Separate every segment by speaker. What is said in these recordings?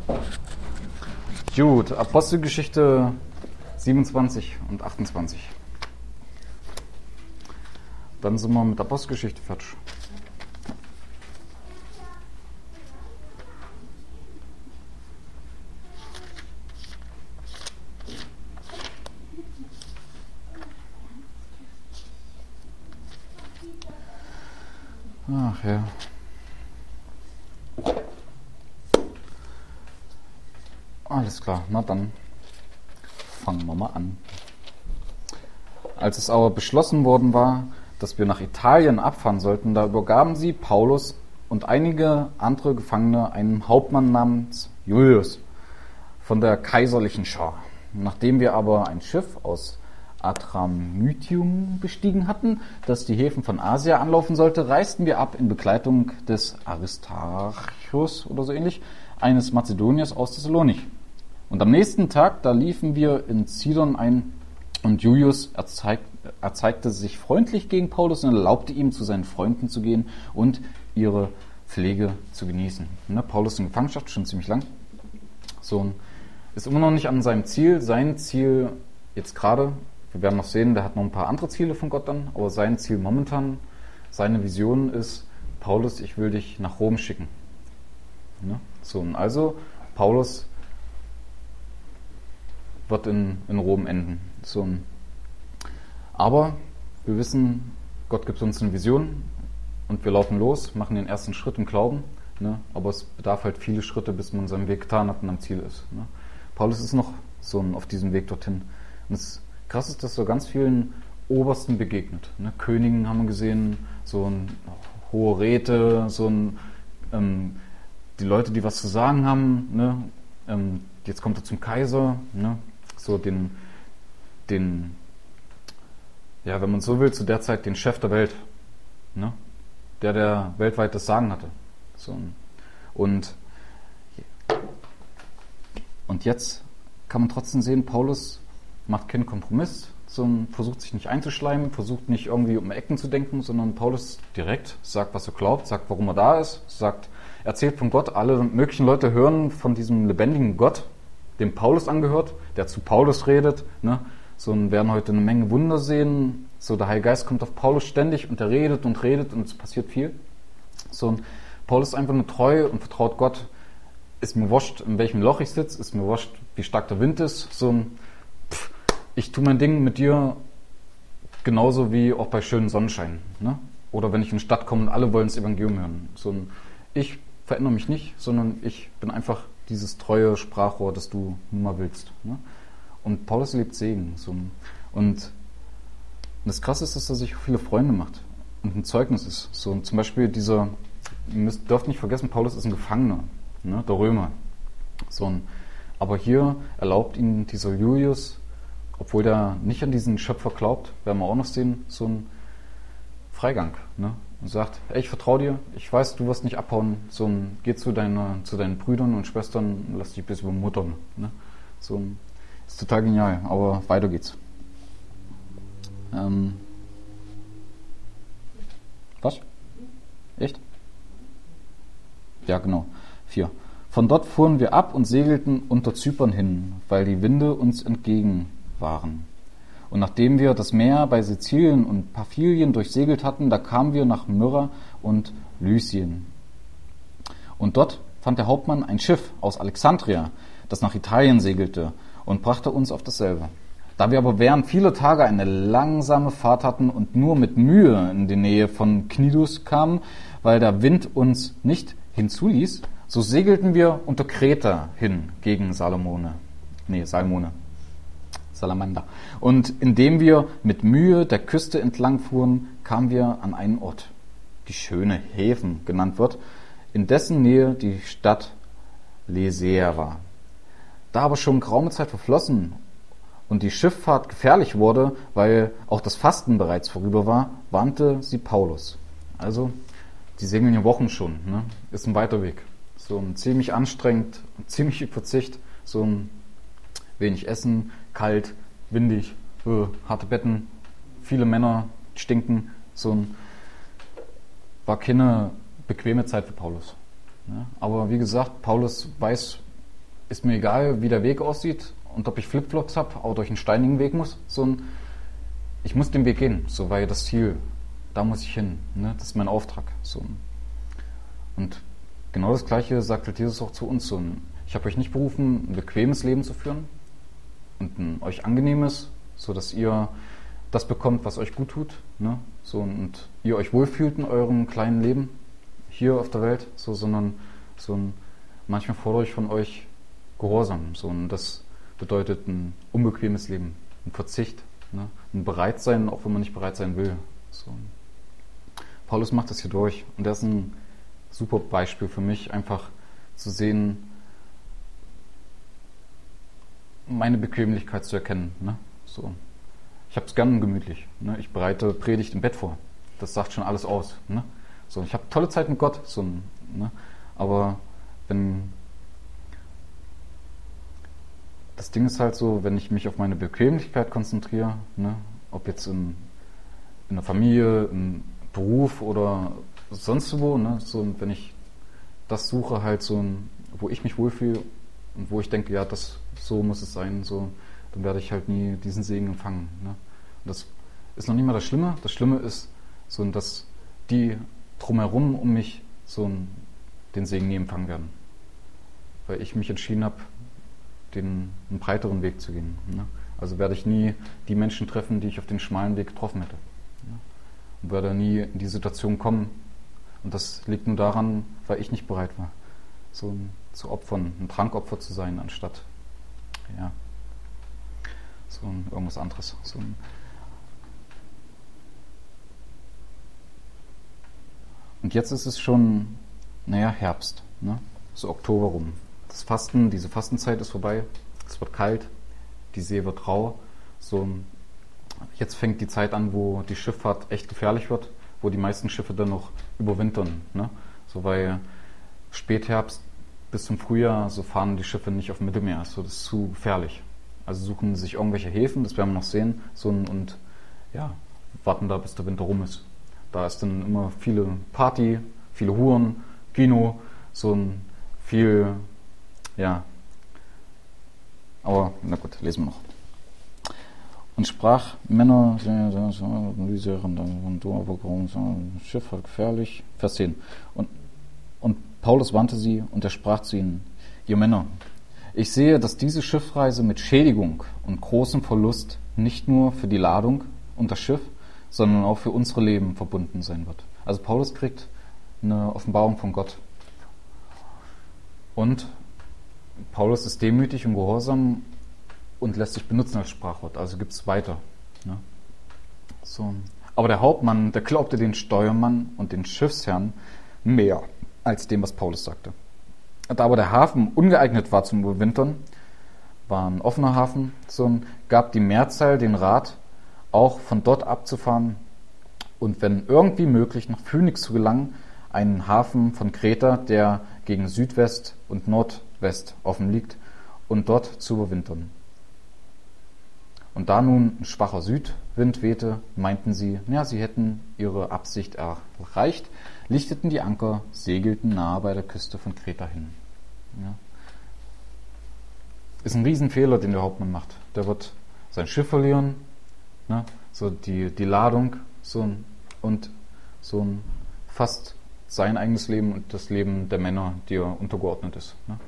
Speaker 1: Gut, Apostelgeschichte 27 und 28. Dann sind wir mit Apostelgeschichte fertig. Ach ja. Alles klar, na dann fangen wir mal an. Als es aber beschlossen worden war, dass wir nach Italien abfahren sollten, da übergaben sie Paulus und einige andere Gefangene einem Hauptmann namens Julius von der kaiserlichen Schar. Nachdem wir aber ein Schiff aus Adramyttium bestiegen hatten, das die Häfen von Asia anlaufen sollte, reisten wir ab in Begleitung des Aristarchus oder so ähnlich, eines Mazedoniers aus Thessalonich. Und am nächsten Tag, da liefen wir in Sidon ein und Julius erzeigte sich freundlich gegen Paulus und erlaubte ihm, zu seinen Freunden zu gehen und ihre Pflege zu genießen. Ne, Paulus in Gefangenschaft, schon ziemlich lang. So, ist immer noch nicht an seinem Ziel. Sein Ziel jetzt gerade, wir werden noch sehen, der hat noch ein paar andere Ziele von Gott dann, aber sein Ziel momentan, seine Vision ist, Paulus, ich will dich nach Rom schicken. Ne? So, und also Paulus wird in Rom enden. So, aber wir wissen, Gott gibt uns eine Vision und wir laufen los, machen den ersten Schritt im Glauben, ne? Aber es bedarf halt viele Schritte, bis man seinen Weg getan hat und am Ziel ist. Ne? Paulus ist noch so auf diesem Weg dorthin. Und es krass ist, dass so ganz vielen Obersten begegnet. Ne? Königen haben wir gesehen, so ein hohe Räte, so ein die Leute, die was zu sagen haben, ne? Jetzt kommt er zum Kaiser, ne? So den, ja, wenn man so will, zu der Zeit den Chef der Welt, ne? Der weltweit das Sagen hatte. So, und jetzt kann man trotzdem sehen, Paulus macht keinen Kompromiss, versucht sich nicht einzuschleimen, versucht nicht irgendwie um Ecken zu denken, sondern Paulus direkt sagt, was er glaubt, sagt, warum er da ist, erzählt von Gott. Alle möglichen Leute hören von diesem lebendigen Gott, dem Paulus angehört, der zu Paulus redet. Ne? So, und werden heute eine Menge Wunder sehen. So, der Heilige Geist kommt auf Paulus ständig und er redet und es passiert viel. So, und Paulus ist einfach nur treu und vertraut Gott. Ist mir wurscht, in welchem Loch ich sitze, ist mir wurscht, wie stark der Wind ist. So, ich tue mein Ding mit dir genauso wie auch bei schönen Sonnenschein. Ne? Oder wenn ich in die Stadt komme und alle wollen das Evangelium hören. So, ich verändere mich nicht, sondern ich bin einfach dieses treue Sprachrohr, das du nun mal willst. Ne? Und Paulus lebt Segen. So. Und das Krasse ist, dass er sich viele Freunde macht und ein Zeugnis ist. So, zum Beispiel ihr dürft nicht vergessen, Paulus ist ein Gefangener, ne, der Römer. So, aber hier erlaubt ihn dieser Julius, obwohl der nicht an diesen Schöpfer glaubt, werden wir auch noch sehen, so einen Freigang. Ne? Und sagt, ey, ich vertraue dir, ich weiß, du wirst nicht abhauen, so, geh zu deinen Brüdern und Schwestern und lass dich ein bisschen bemuttern. Ne? So, ist total genial, aber weiter geht's. Was? Echt? Ja, genau. 4. Von dort fuhren wir ab und segelten unter Zypern hin, weil die Winde uns entgegen waren. Und nachdem wir das Meer bei Sizilien und Pamphylien durchsegelt hatten, da kamen wir nach Myra und Lysien. Und dort fand der Hauptmann ein Schiff aus Alexandria, das nach Italien segelte, und brachte uns auf dasselbe. Da wir aber während vieler Tage eine langsame Fahrt hatten und nur mit Mühe in die Nähe von Knidus kamen, weil der Wind uns nicht hinzuließ, so segelten wir unter Kreta hin gegen Salmone. Und indem wir mit Mühe der Küste entlang fuhren, kamen wir an einen Ort, die schöne Häfen genannt wird, in dessen Nähe die Stadt Lesea war. Da aber schon geraume Zeit verflossen und die Schifffahrt gefährlich wurde, weil auch das Fasten bereits vorüber war, warnte sie Paulus. Also, die segeln ja Wochen schon, ne? Ist ein weiter Weg. So ein ziemlich anstrengend, ziemlich viel Verzicht, so ein wenig Essen, kalt, windig, harte Betten, viele Männer stinken, war keine bequeme Zeit für Paulus. Ne? Aber wie gesagt, Paulus weiß, ist mir egal, wie der Weg aussieht und ob ich Flipflops habe, auch durch einen steinigen Weg muss. Ich muss den Weg gehen, so, weil das Ziel, da muss ich hin. Ne? Das ist mein Auftrag. So. Und genau das Gleiche sagt halt Jesus auch zu uns. Ich habe euch nicht berufen, ein bequemes Leben zu führen und ein euch angenehmes, so dass ihr das bekommt, was euch gut tut, ne? So, und ihr euch wohlfühlt in eurem kleinen Leben hier auf der Welt, so, sondern manchmal fordere ich von euch Gehorsam. So, und das bedeutet ein unbequemes Leben, ein Verzicht, ne? Ein Bereitsein, auch wenn man nicht bereit sein will. So. Paulus macht das hier durch und der ist ein super Beispiel für mich, einfach zu sehen, meine Bequemlichkeit zu erkennen. Ne? So. Ich habe es gern gemütlich. Ne? Ich bereite Predigt im Bett vor. Das sagt schon alles aus. Ne? So, ich habe tolle Zeit mit Gott. Ne? Aber das Ding ist halt so, wenn ich mich auf meine Bequemlichkeit konzentriere, ne? Ob jetzt in der Familie, im Beruf oder sonst wo, ne? So, wenn ich das suche, halt wo ich mich wohlfühle und wo ich denke, ja, so muss es sein, so, dann werde ich halt nie diesen Segen empfangen. Ne? Und das ist noch nicht mal das Schlimme. Das Schlimme ist, dass die drumherum um mich den Segen nie empfangen werden. Weil ich mich entschieden habe, einen breiteren Weg zu gehen. Ne? Also werde ich nie die Menschen treffen, die ich auf den schmalen Weg getroffen hätte. Ne? Und werde nie in die Situation kommen. Und das liegt nur daran, weil ich nicht bereit war, zu opfern, ein Trankopfer zu sein, anstatt irgendwas anderes. Und jetzt ist es schon, Herbst, ne? So Oktober rum. Das Fasten, diese Fastenzeit ist vorbei, es wird kalt, die See wird rau. Jetzt fängt die Zeit an, wo die Schifffahrt echt gefährlich wird, wo die meisten Schiffe dann noch überwintern. Ne? So, weil Spätherbst bis zum Frühjahr fahren die Schiffe nicht auf dem Mittelmeer, das ist zu gefährlich. Also suchen sich irgendwelche Häfen, das werden wir noch sehen, und warten da, bis der Winter rum ist. Da ist dann immer viele Party, viele Huren, Kino, viel, aber na gut, lesen wir noch. Und sprach, Männer, Schifffahrt gefährlich, Vers 10. Und Paulus wandte sie und er sprach zu ihnen, ihr Männer, ich sehe, dass diese Schiffreise mit Schädigung und großem Verlust nicht nur für die Ladung und das Schiff, sondern auch für unsere Leben verbunden sein wird. Also Paulus kriegt eine Offenbarung von Gott. Und Paulus ist demütig und gehorsam und lässt sich benutzen als Sprachwort. Also gibt es weiter. Ne? Aber der Hauptmann, der glaubte den Steuermann und den Schiffsherrn mehr als dem, was Paulus sagte. Da aber der Hafen ungeeignet war zum Überwintern, war ein offener Hafen, gab die Mehrzahl den Rat, auch von dort abzufahren und wenn irgendwie möglich nach Phönix zu gelangen, einen Hafen von Kreta, der gegen Südwest und Nordwest offen liegt, und dort zu überwintern. Und da nun ein schwacher Südwind wehte, meinten sie, sie hätten ihre Absicht erreicht, lichteten die Anker, segelten nahe bei der Küste von Kreta hin. Ja. Ist ein Riesenfehler, den der Hauptmann macht. Der wird sein Schiff verlieren, ne? Die Ladung, und fast sein eigenes Leben und das Leben der Männer, die er untergeordnet ist. Ne?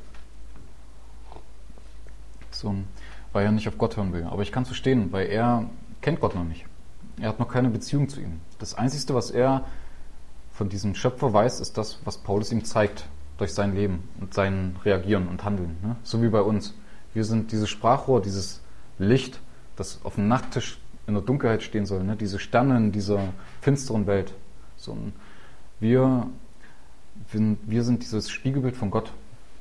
Speaker 1: Weil er nicht auf Gott hören will. Aber ich kann es verstehen, weil er kennt Gott noch nicht. Er hat noch keine Beziehung zu ihm. Das Einzige, was er von diesem Schöpfer weiß, ist das, was Paulus ihm zeigt durch sein Leben und sein Reagieren und Handeln. Ne? So wie bei uns. Wir sind dieses Sprachrohr, dieses Licht, das auf dem Nachttisch in der Dunkelheit stehen soll. Ne? Diese Sterne in dieser finsteren Welt. Wir sind dieses Spiegelbild von Gott.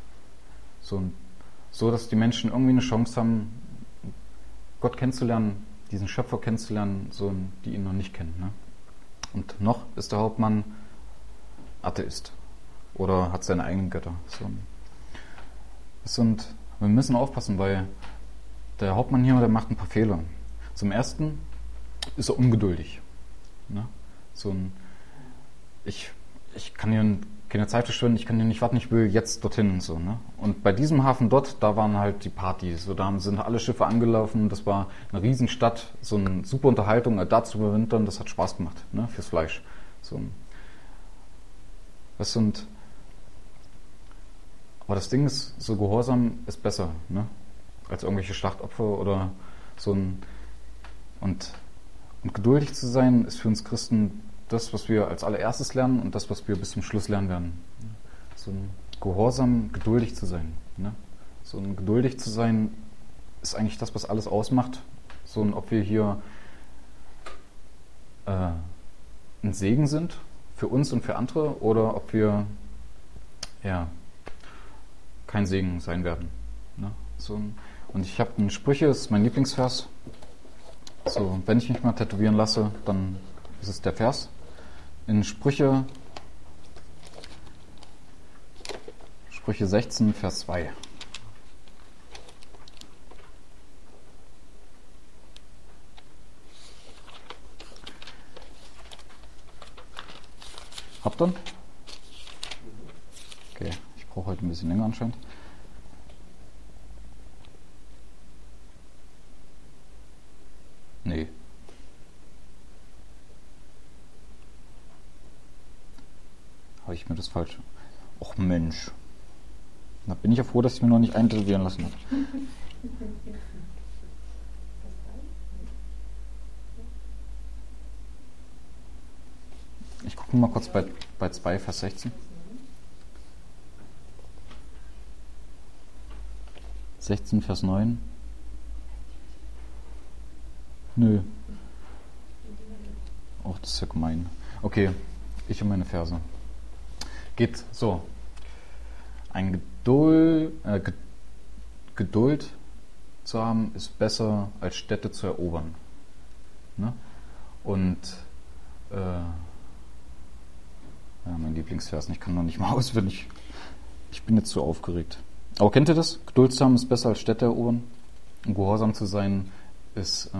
Speaker 1: So, dass die Menschen irgendwie eine Chance haben, Gott kennenzulernen, diesen Schöpfer kennenzulernen, die ihn noch nicht kennen. Ne? Und noch ist der Hauptmann Atheist oder hat seine eigenen Götter. Und wir müssen aufpassen, weil der Hauptmann hier, der macht ein paar Fehler. Zum Ersten ist er ungeduldig. Ne? Ich kann hier keine Zeit verschwenden, ich kann hier nicht warten, ich will jetzt dorthin. So, ne? Und bei diesem Hafen dort, da waren halt die Partys. So, da sind alle Schiffe angelaufen, das war eine Riesenstadt, so eine super Unterhaltung, da zu überwintern, das hat Spaß gemacht, ne? Fürs Fleisch. So, das sind, aber das Ding ist, so Gehorsam ist besser, ne? Als irgendwelche Schlachtopfer oder so ein, und geduldig zu sein ist für uns Christen das, was wir als allererstes lernen und das, was wir bis zum Schluss lernen werden. So ein Gehorsam, geduldig zu sein. Ne? So ein geduldig zu sein ist eigentlich das, was alles ausmacht. So ein, ob wir hier ein Segen sind für uns und für andere oder ob wir kein Segen sein werden. Ne? So ein, und ich habe einen Sprüche, das ist mein Lieblingsvers. So, wenn ich mich mal tätowieren lasse, dann ist es der Vers. In Sprüche 16, Vers 2. Habt ihr? Okay, ich brauche heute ein bisschen länger anscheinend. Nee. Habe ich mir das falsch? Och Mensch. Da bin ich ja froh, dass ich mir noch nicht eintätowieren lassen habe. Ich gucke mal kurz bei 2, Vers 16. 16, Vers 9. Nö. Och, das ist ja gemein. Okay, ich und meine Verse. Geht so. Ein Geduld zu haben ist besser als Städte zu erobern. Ne? Und mein Lieblingsvers, ich kann noch nicht mal auswendig. Ich bin jetzt zu aufgeregt. Aber kennt ihr das? Geduld zu haben ist besser als Städte erobern. Und gehorsam zu sein ist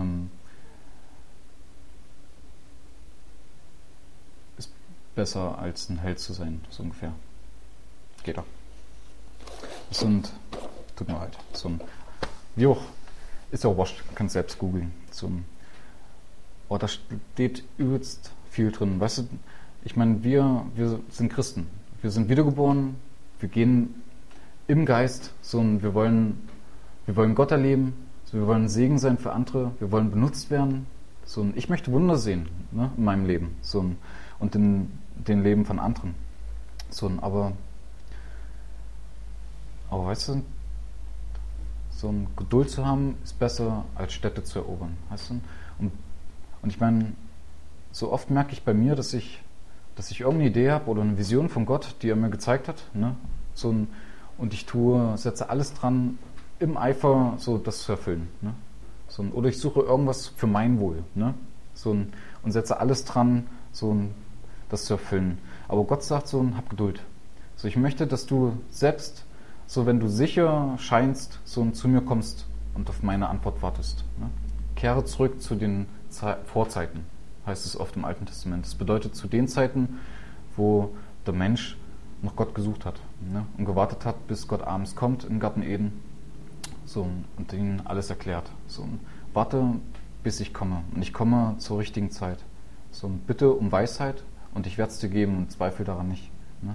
Speaker 1: besser als ein Held zu sein, so ungefähr. Geht doch. Das sind, tut mir leid, so ein, wie auch, ist ja auch wurscht, kannst selbst googeln. Oh, da steht übelst viel drin. Weißt du, ich meine, wir sind Christen. Wir sind wiedergeboren, wir gehen im Geist, wir wollen Gott erleben, wir wollen Segen sein für andere, wir wollen benutzt werden. Ich möchte Wunder sehen, ne, in meinem Leben und in den Leben von anderen. Aber weißt du, so ein Geduld zu haben, ist besser als Städte zu erobern. Weißt du? Und ich meine, so oft merke ich bei mir, dass ich irgendeine Idee habe oder eine Vision von Gott, die er mir gezeigt hat. Ne? Und ich setze alles dran, im Eifer das zu erfüllen. Ne? Oder ich suche irgendwas für mein Wohl. Ne? Und setze alles dran, das zu erfüllen. Aber Gott sagt hab Geduld. Ich möchte, dass du selbst, wenn du sicher scheinst, zu mir kommst und auf meine Antwort wartest. Ne? Kehre zurück zu den Vorzeiten, heißt es oft im Alten Testament. Das bedeutet zu den Zeiten, wo der Mensch noch Gott gesucht hat, ne? Und gewartet hat, bis Gott abends kommt im Garten Eden und ihnen alles erklärt. Warte, bis ich komme. Und ich komme zur richtigen Zeit. Bitte um Weisheit und ich werde es dir geben und zweifle daran nicht. Ne?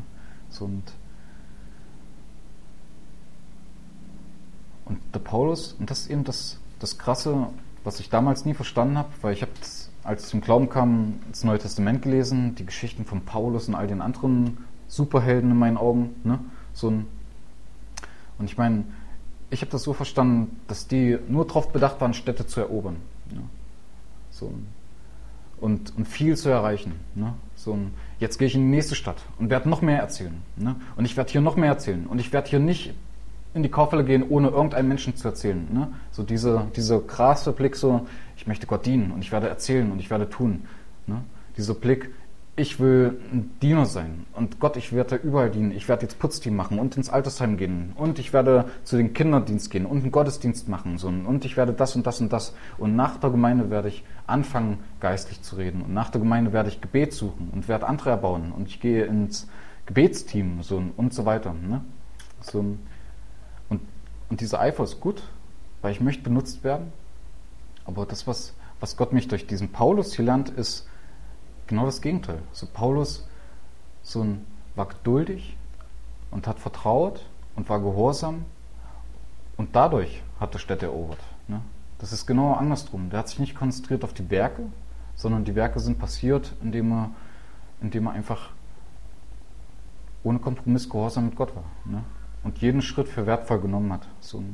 Speaker 1: Und der Paulus, und das ist eben das Krasse, was ich damals nie verstanden habe, weil ich habe, als ich zum Glauben kam, das Neue Testament gelesen, die Geschichten von Paulus und all den anderen Superhelden in meinen Augen. Ne? Und ich meine, ich habe das so verstanden, dass die nur darauf bedacht waren, Städte zu erobern. Ne? Und viel zu erreichen. Ne? Jetzt gehe ich in die nächste Stadt und werde noch mehr erzählen. Ne? Und ich werde hier noch mehr erzählen. Und ich werde hier nicht in die Kaufhalle gehen, ohne irgendeinem Menschen zu erzählen. Ne? Dieser krasse Blick, ich möchte Gott dienen und ich werde erzählen und ich werde tun. Ne? Dieser Blick, ich will ein Diener sein und Gott, ich werde überall dienen. Ich werde jetzt Putzteam machen und ins Altersheim gehen und ich werde zu den Kinderdienst gehen und einen Gottesdienst machen und ich werde das und das und das. Und nach der Gemeinde werde ich anfangen, geistlich zu reden und nach der Gemeinde werde ich Gebet suchen und werde andere erbauen und ich gehe ins Gebetsteam und so weiter. Ne? Und, und dieser Eifer ist gut, weil ich möchte benutzt werden. Aber das, was Gott mich durch diesen Paulus hier lernt, ist genau das Gegenteil. So Paulus war geduldig und hat vertraut und war gehorsam und dadurch hat er Städte erobert. Ne? Das ist genau andersrum. Der hat sich nicht konzentriert auf die Werke, sondern die Werke sind passiert, indem er einfach ohne Kompromiss gehorsam mit Gott war. Ne? Und jeden Schritt für wertvoll genommen hat.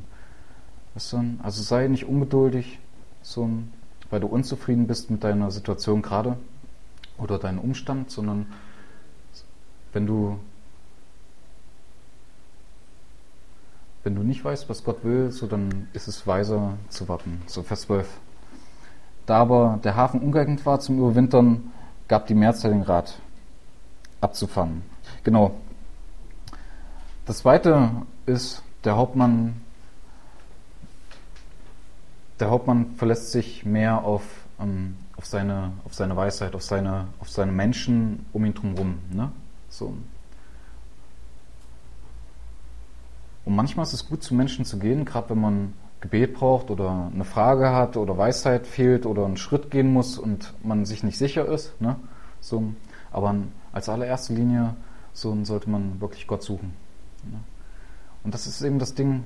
Speaker 1: Also sei nicht ungeduldig, weil du unzufrieden bist mit deiner Situation gerade oder deinem Umstand, sondern wenn du nicht weißt, was Gott will, dann ist es weiser zu warten. So Vers 12. Da aber der Hafen ungeeignet war zum Überwintern, gab die Mehrzahl den Rat, abzufahren. Genau. Das zweite ist, der Hauptmann verlässt sich mehr auf seine Weisheit, auf seine Menschen um ihn drumherum. Ne? So. Und manchmal ist es gut, zu Menschen zu gehen, gerade wenn man Gebet braucht oder eine Frage hat oder Weisheit fehlt oder einen Schritt gehen muss und man sich nicht sicher ist. Ne? Aber als allererste Linie sollte man wirklich Gott suchen. Ne? Und das ist eben das Ding,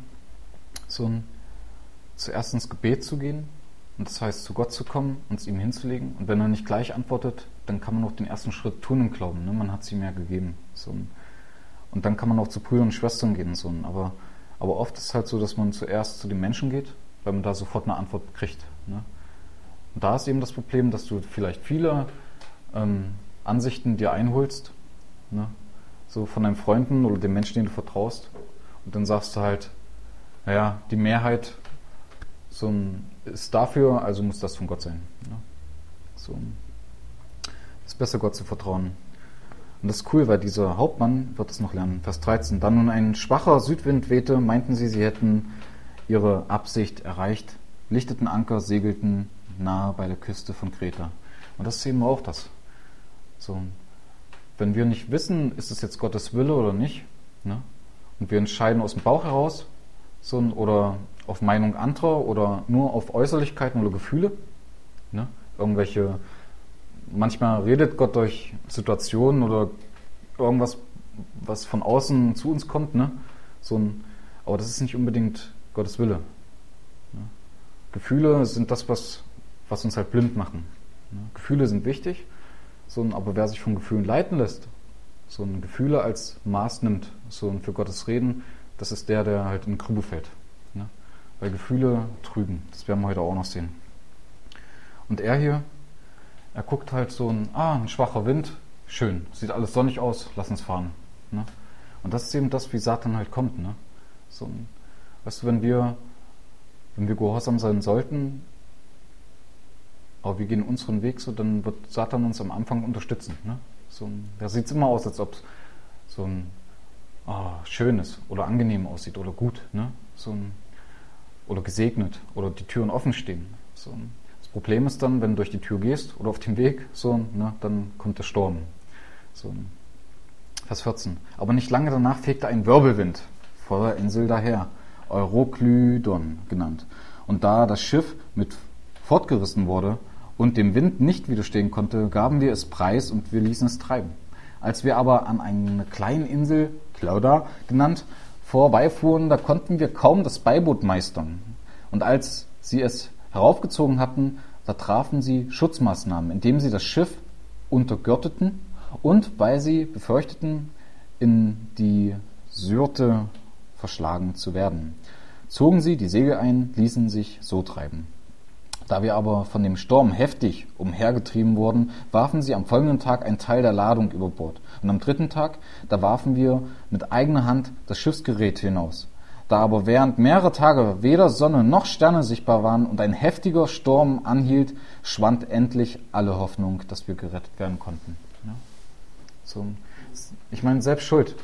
Speaker 1: zuerst ins Gebet zu gehen, und das heißt, zu Gott zu kommen und es ihm hinzulegen. Und wenn er nicht gleich antwortet, dann kann man noch den ersten Schritt tun im Glauben. Ne? Man hat es ihm ja gegeben. Und dann kann man auch zu Brüdern und Schwestern gehen. Aber oft ist es halt so, dass man zuerst zu den Menschen geht, weil man da sofort eine Antwort kriegt. Ne? Und da ist eben das Problem, dass du vielleicht viele Ansichten dir einholst, ne? So von deinen Freunden oder den Menschen, denen du vertraust. Und dann sagst du halt, naja, die Mehrheit ist dafür, also muss das von Gott sein. Ne? Es ist besser, Gott zu vertrauen. Und das ist cool, weil dieser Hauptmann wird es noch lernen. Vers 13. Da nun ein schwacher Südwind wehte, meinten sie hätten ihre Absicht erreicht, lichteten Anker, segelten nahe bei der Küste von Kreta. Und das ist eben auch das. Wenn wir nicht wissen, ist es jetzt Gottes Wille oder nicht, ne? Und wir entscheiden aus dem Bauch heraus, oder auf Meinung anderer oder nur auf Äußerlichkeiten oder Gefühle, ne? Manchmal redet Gott durch Situationen oder irgendwas, was von außen zu uns kommt, ne? Aber das ist nicht unbedingt Gottes Wille. Ne? Gefühle sind das, was uns halt blind machen. Ne? Gefühle sind wichtig, aber wer sich von Gefühlen leiten lässt, Gefühle als Maß nimmt, für Gottes Reden, das ist der halt in Grube fällt. Ne? Weil Gefühle trügen, das werden wir heute auch noch sehen. Und er guckt halt ein schwacher Wind, schön, sieht alles sonnig aus, lass uns fahren. Ne? Und das ist eben das, wie Satan halt kommt. Ne? Weißt du, wenn wir gehorsam sein sollten, aber wir gehen unseren Weg, dann wird Satan uns am Anfang unterstützen. Ne? Da sieht es immer aus, als ob es schön ist oder angenehm aussieht oder gut. Ne? Oder gesegnet oder die Türen offen stehen. Das Problem ist dann, wenn du durch die Tür gehst oder auf dem Weg, dann kommt der Sturm. Vers 14. Aber nicht lange danach fegte ein Wirbelwind vor der Insel daher, Euroklydon genannt. Und da das Schiff mit fortgerissen wurde und dem Wind nicht widerstehen konnte, gaben wir es preis und wir ließen es treiben. Als wir aber an eine kleine Insel, Clauda genannt, vorbeifuhren, da konnten wir kaum das Beiboot meistern. Und als sie es heraufgezogen hatten, da trafen sie Schutzmaßnahmen, indem sie das Schiff untergürteten und, weil sie befürchteten, in die Syrte verschlagen zu werden, zogen sie die Segel ein, ließen sich so treiben. Da wir aber von dem Sturm heftig umhergetrieben wurden, warfen sie am folgenden Tag einen Teil der Ladung über Bord. Und am dritten Tag, da warfen wir mit eigener Hand das Schiffsgerät hinaus. Da aber während mehrerer Tage weder Sonne noch Sterne sichtbar waren und ein heftiger Sturm anhielt, schwand endlich alle Hoffnung, dass wir gerettet werden konnten. Ja? Ich meine, selbst schuld.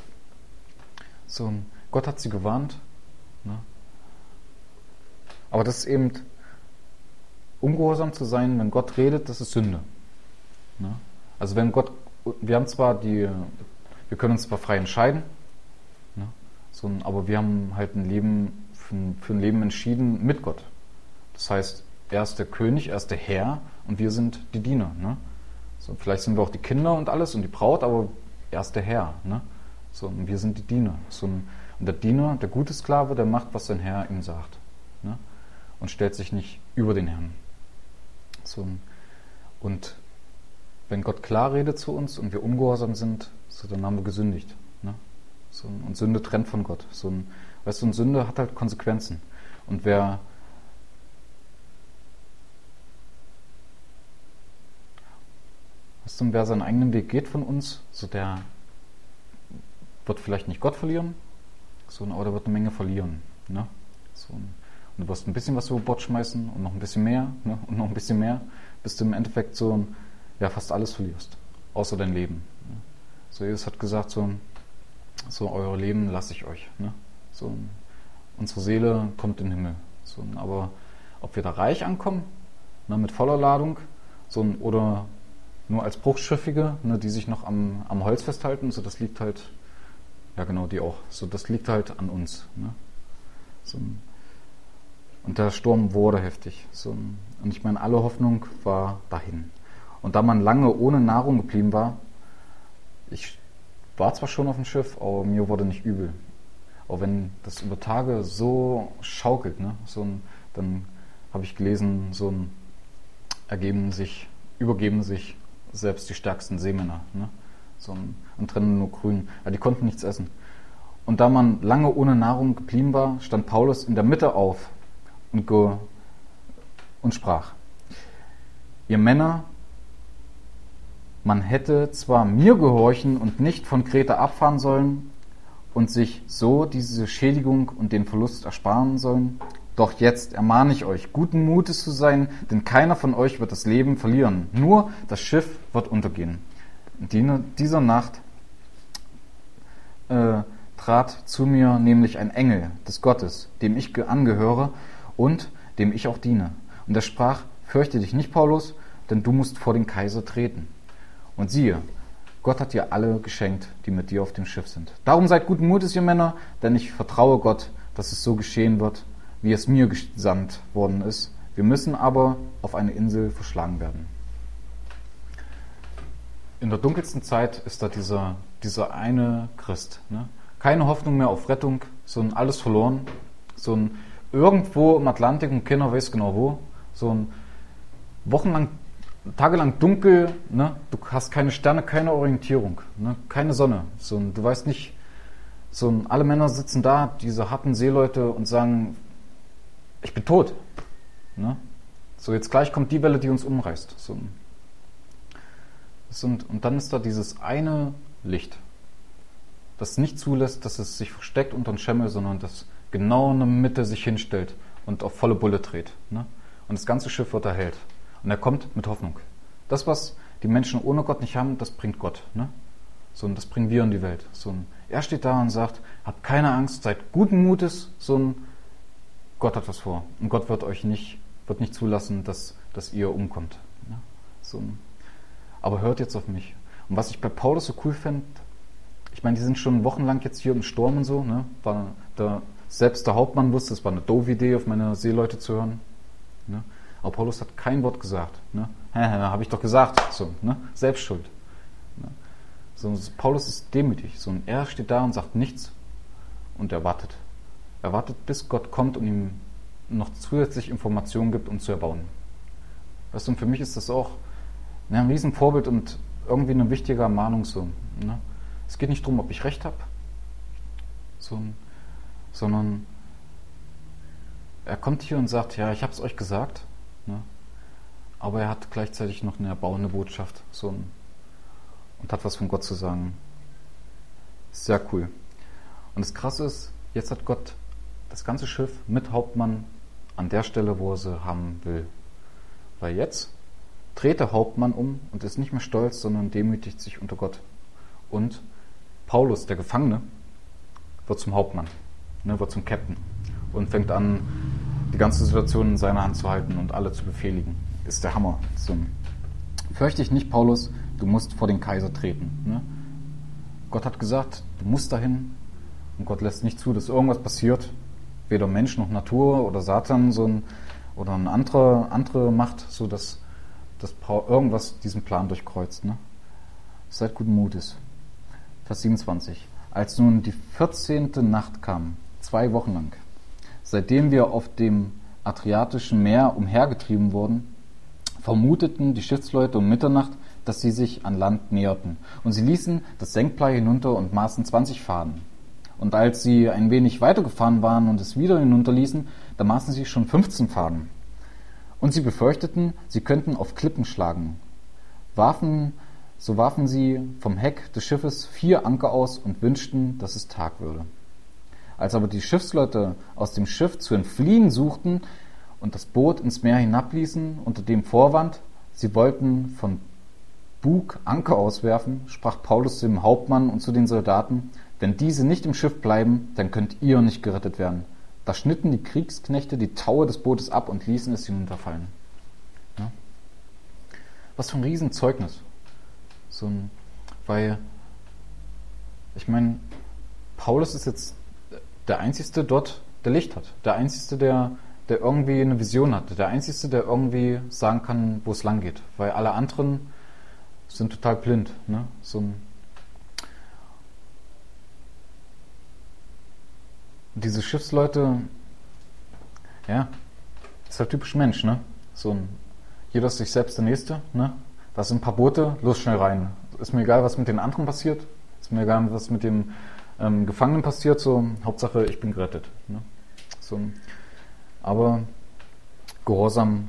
Speaker 1: Gott hat sie gewarnt. Ne? Aber das ist eben, ungehorsam zu sein, wenn Gott redet, das ist Sünde. Ne? Also wenn Gott, wir haben zwar die wir können uns zwar frei entscheiden, ne? Aber wir haben halt ein Leben, für ein Leben entschieden mit Gott. Das heißt, er ist der König, er ist der Herr und wir sind die Diener. Ne? So, vielleicht sind wir auch die Kinder und alles und die Braut, aber er ist der Herr. Ne? So, und wir sind die Diener. Und der Diener, der gute Sklave, der macht, was sein Herr ihm sagt. Ne? Und stellt sich nicht über den Herrn. So, und wenn Gott klar redet zu uns und wir ungehorsam sind, dann haben wir gesündigt. Ne? Und Sünde trennt von Gott. Weißt du, und Sünde hat halt Konsequenzen. Und wer seinen eigenen Weg geht von uns, der wird vielleicht nicht Gott verlieren, aber der wird eine Menge verlieren. Ne? Und du wirst ein bisschen was über Bord schmeißen und noch ein bisschen mehr, ne? Und noch ein bisschen mehr, bis du im Endeffekt fast alles verlierst, außer dein Leben. Ne? Jesus hat gesagt, euer Leben lasse ich euch. Ne? Unsere Seele kommt in den Himmel. Aber ob wir da reich ankommen, ne, mit voller Ladung, oder nur als Bruchschiffige, ne, die sich noch am Holz festhalten, das liegt halt, ja genau, die auch, das liegt halt an uns. Ne? Und der Sturm wurde heftig. Und ich meine, alle Hoffnung war dahin. Und da man lange ohne Nahrung geblieben war, ich war zwar schon auf dem Schiff, aber mir wurde nicht übel. Auch wenn das über Tage so schaukelt, ne? Dann habe ich gelesen, übergeben sich selbst die stärksten Seemänner, ne? Und trennen nur grün. Ja, die konnten nichts essen. Und da man lange ohne Nahrung geblieben war, stand Paulus in der Mitte auf und sprach: Ihr Männer, man hätte zwar mir gehorchen und nicht von Kreta abfahren sollen und sich so diese Schädigung und den Verlust ersparen sollen, doch jetzt ermahne ich euch, guten Mutes zu sein, denn keiner von euch wird das Leben verlieren, nur das Schiff wird untergehen. In dieser Nacht trat zu mir nämlich ein Engel des Gottes, dem ich angehöre und dem ich auch diene. Und er sprach: Fürchte dich nicht, Paulus, denn du musst vor den Kaiser treten. Und siehe, Gott hat dir alle geschenkt, die mit dir auf dem Schiff sind. Darum seid guten Mutes, ihr Männer, denn ich vertraue Gott, dass es so geschehen wird, wie es mir gesandt worden ist. Wir müssen aber auf eine Insel verschlagen werden. In der dunkelsten Zeit ist da dieser eine Christ. Ne? Keine Hoffnung mehr auf Rettung, alles verloren. Irgendwo im Atlantik und keiner weiß genau wo. Tagelang dunkel, ne? Du hast keine Sterne, keine Orientierung, ne? Keine Sonne. Du weißt nicht, alle Männer sitzen da, diese harten Seeleute, und sagen: Ich bin tot. Ne? Jetzt gleich kommt die Welle, die uns umreißt. Und dann ist da dieses eine Licht, das nicht zulässt, dass es sich versteckt unter den Schemmel, sondern das genau in der Mitte sich hinstellt und auf volle Bulle dreht. Ne? Und das ganze Schiff wird erhellt. Und er kommt mit Hoffnung. Das, was die Menschen ohne Gott nicht haben, das bringt Gott. Ne? Das bringen wir in die Welt. Er steht da und sagt: Habt keine Angst, seid guten Mutes. Gott hat was vor. Und Gott wird nicht zulassen, dass ihr umkommt. Ne? Aber hört jetzt auf mich. Und was ich bei Paulus so cool fände, ich meine, die sind schon wochenlang jetzt hier im Sturm und so. Ne? Selbst der Hauptmann wusste, es war eine doofe Idee, auf meine Seeleute zu hören. Ne? Aber Paulus hat kein Wort gesagt. Ne? Habe ich doch gesagt. Ne? Selbst schuld. Ne? Paulus ist demütig. Er steht da und sagt nichts und er wartet. Er wartet, bis Gott kommt und ihm noch zusätzlich Informationen gibt, um zu erbauen. Weißt du, und für mich ist das auch ein Riesenvorbild und irgendwie eine wichtige Ermahnung. Ne? Es geht nicht darum, ob ich recht habe, sondern er kommt hier und sagt: Ja, ich habe es euch gesagt. Ne? Aber er hat gleichzeitig noch eine erbauende Botschaft und hat was von Gott zu sagen. Sehr cool. Und das Krasse ist, jetzt hat Gott das ganze Schiff mit Hauptmann an der Stelle, wo er sie haben will. Weil jetzt dreht der Hauptmann um und ist nicht mehr stolz, sondern demütigt sich unter Gott. Und Paulus, der Gefangene, wird zum Hauptmann, ne, wird zum Captain und fängt an, die ganze Situation in seiner Hand zu halten und alle zu befehligen. Ist der Hammer. Fürchte dich nicht, Paulus, du musst vor den Kaiser treten. Ne? Gott hat gesagt, du musst dahin. Und Gott lässt nicht zu, dass irgendwas passiert. Weder Mensch noch Natur oder Satan oder eine andere Macht, so dass irgendwas diesen Plan durchkreuzt. Ne? Seid guten Mutes. Vers 27. Als nun die 14. Nacht kam, 2 Wochen lang, seitdem wir auf dem Adriatischen Meer umhergetrieben wurden, vermuteten die Schiffsleute um Mitternacht, dass sie sich an Land näherten. Und sie ließen das Senkblei hinunter und maßen 20 Faden. Und als sie ein wenig weitergefahren waren und es wieder hinunterließen, da maßen sie schon 15 Faden. Und sie befürchteten, sie könnten auf Klippen schlagen. So warfen sie vom Heck des Schiffes 4 Anker aus und wünschten, dass es Tag würde. Als aber die Schiffsleute aus dem Schiff zu entfliehen suchten und das Boot ins Meer hinabließen, unter dem Vorwand, sie wollten von Bug Anker auswerfen, sprach Paulus zu dem Hauptmann und zu den Soldaten: Wenn diese nicht im Schiff bleiben, dann könnt ihr nicht gerettet werden. Da schnitten die Kriegsknechte die Taue des Bootes ab und ließen es hinunterfallen. Ja? Was für ein Riesenzeugnis. Weil, ich meine, Paulus ist jetzt der Einzige dort, der Licht hat. Der Einzige, der irgendwie eine Vision hat. Der Einzige, der irgendwie sagen kann, wo es lang geht. Weil alle anderen sind total blind. Ne? Diese Schiffsleute, ja, ist halt typisch Mensch, ne? Jeder ist sich selbst der Nächste, ne? Da sind ein paar Boote, los schnell rein. Ist mir egal, was mit den anderen passiert. Ist mir egal, was mit dem Gefangenen passiert. Hauptsache, ich bin gerettet. Ne? Aber Gehorsam,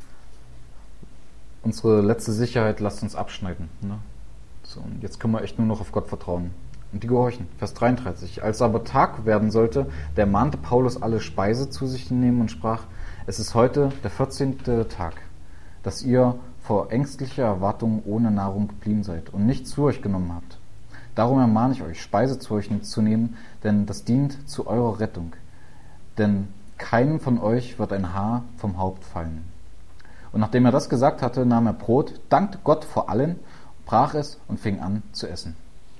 Speaker 1: unsere letzte Sicherheit, lasst uns abschneiden. Ne? Und jetzt können wir echt nur noch auf Gott vertrauen. Und die gehorchen. Vers 33. Als aber Tag werden sollte, da ermahnte Paulus alle Speise zu sich zu nehmen und sprach: Es ist heute der 14. Tag, dass ihr vor ängstlicher Erwartung ohne Nahrung geblieben seid und nichts zu euch genommen habt. Darum ermahne ich euch, Speise zu euch zu nehmen, denn das dient zu eurer Rettung. Denn keinem von euch wird ein Haar vom Haupt fallen. Und nachdem er das gesagt hatte, nahm er Brot, dankte Gott vor allen, brach es und fing an zu essen.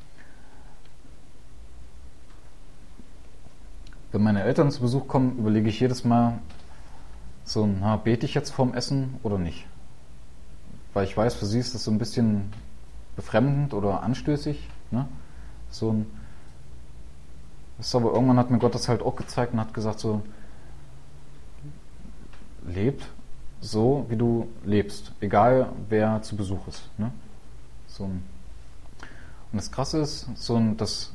Speaker 1: Wenn meine Eltern zu Besuch kommen, überlege ich jedes Mal, bete ich jetzt vorm Essen oder nicht? Weil ich weiß, für sie ist das so ein bisschen befremdend oder anstößig. Ne? Aber irgendwann hat mir Gott das halt auch gezeigt und hat gesagt, lebt so, wie du lebst, egal wer zu Besuch ist. Ne? Und das Krasse ist, dass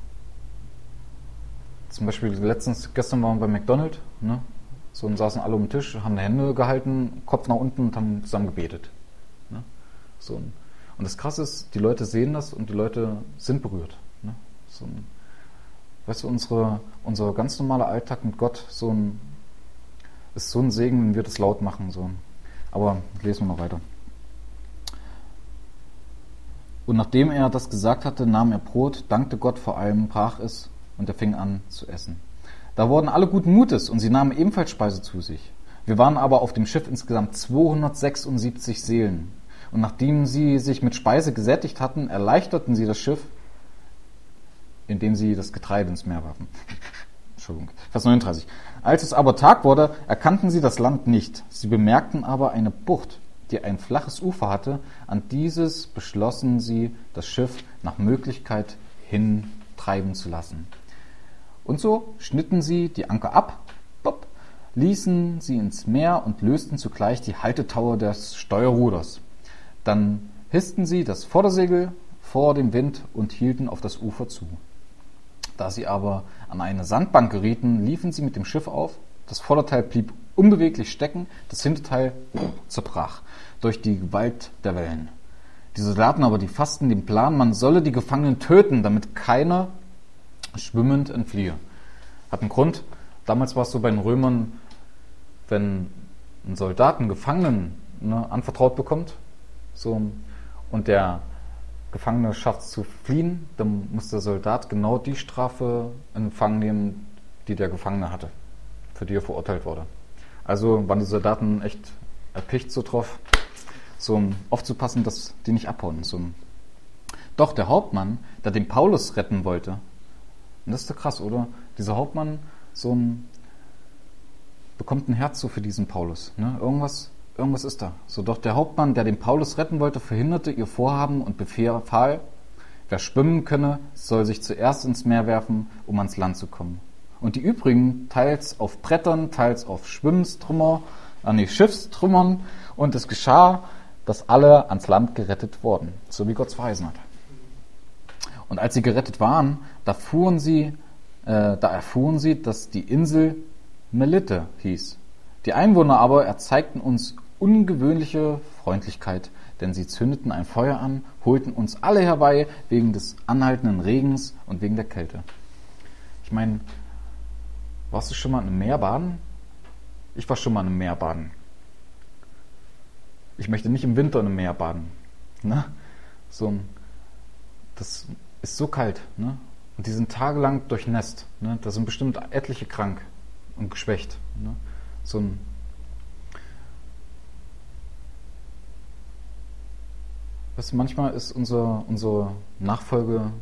Speaker 1: zum Beispiel gestern waren wir bei McDonald's, ne? Und saßen alle um den Tisch, haben die Hände gehalten, Kopf nach unten und haben zusammen gebetet. Ne? Und das Krasse ist, die Leute sehen das und die Leute sind berührt. Ne? Weißt du, unser ganz normaler Alltag mit Gott ist so ein Segen, wenn wir das laut machen. Aber lesen wir noch weiter. Und nachdem er das gesagt hatte, nahm er Brot, dankte Gott vor allem, brach es und er fing an zu essen. Da wurden alle guten Mutes und sie nahmen ebenfalls Speise zu sich. Wir waren aber auf dem Schiff insgesamt 276 Seelen. Und nachdem sie sich mit Speise gesättigt hatten, erleichterten sie das Schiff, indem sie das Getreide ins Meer warfen. Entschuldigung. Vers 39. Als es aber Tag wurde, erkannten sie das Land nicht. Sie bemerkten aber eine Bucht, die ein flaches Ufer hatte. An dieses beschlossen sie, das Schiff nach Möglichkeit hintreiben zu lassen. Und so schnitten sie die Anker ab, ließen sie ins Meer und lösten zugleich die Haltetaue des Steuerruders. Dann hissten sie das Vordersegel vor dem Wind und hielten auf das Ufer zu. Da sie aber an eine Sandbank gerieten, liefen sie mit dem Schiff auf. Das Vorderteil blieb unbeweglich stecken, das Hinterteil zerbrach durch die Gewalt der Wellen. Die Soldaten aber, die fassten den Plan, man solle die Gefangenen töten, damit keiner schwimmend entfliehe. Hat einen Grund. Damals war es so bei den Römern, wenn ein Soldat einen Gefangenen anvertraut bekommt, und der Gefangene schafft es zu fliehen, dann muss der Soldat genau die Strafe in Empfang nehmen, die der Gefangene hatte, für die er verurteilt wurde. Also waren die Soldaten echt erpicht so drauf, aufzupassen, dass die nicht abhauen. Doch der Hauptmann, der den Paulus retten wollte, und das ist doch krass, oder? Dieser Hauptmann, bekommt ein Herz so für diesen Paulus. Ne? Irgendwas ist da. So, doch der Hauptmann, der den Paulus retten wollte, verhinderte ihr Vorhaben und befahl, wer schwimmen könne, soll sich zuerst ins Meer werfen, um ans Land zu kommen. Und die übrigen teils auf Brettern, teils auf Schiffstrümmern. Und es geschah, dass alle ans Land gerettet wurden, so wie Gott es verheißen hat. Und als sie gerettet waren, da erfuhren sie, dass die Insel Melite hieß. Die Einwohner aber erzeigten uns ungewöhnliche Freundlichkeit, denn sie zündeten ein Feuer an, holten uns alle herbei wegen des anhaltenden Regens und wegen der Kälte. Ich meine, warst du schon mal in einem Meer baden? Ich war schon mal in einem Meer baden. Ich möchte nicht im Winter in einem Meer baden. Ne? Das ist so kalt. Ne? Und die sind tagelang durchnässt. Ne? Da sind bestimmt etliche krank und geschwächt. Ne? Manchmal ist unsere Nachfolge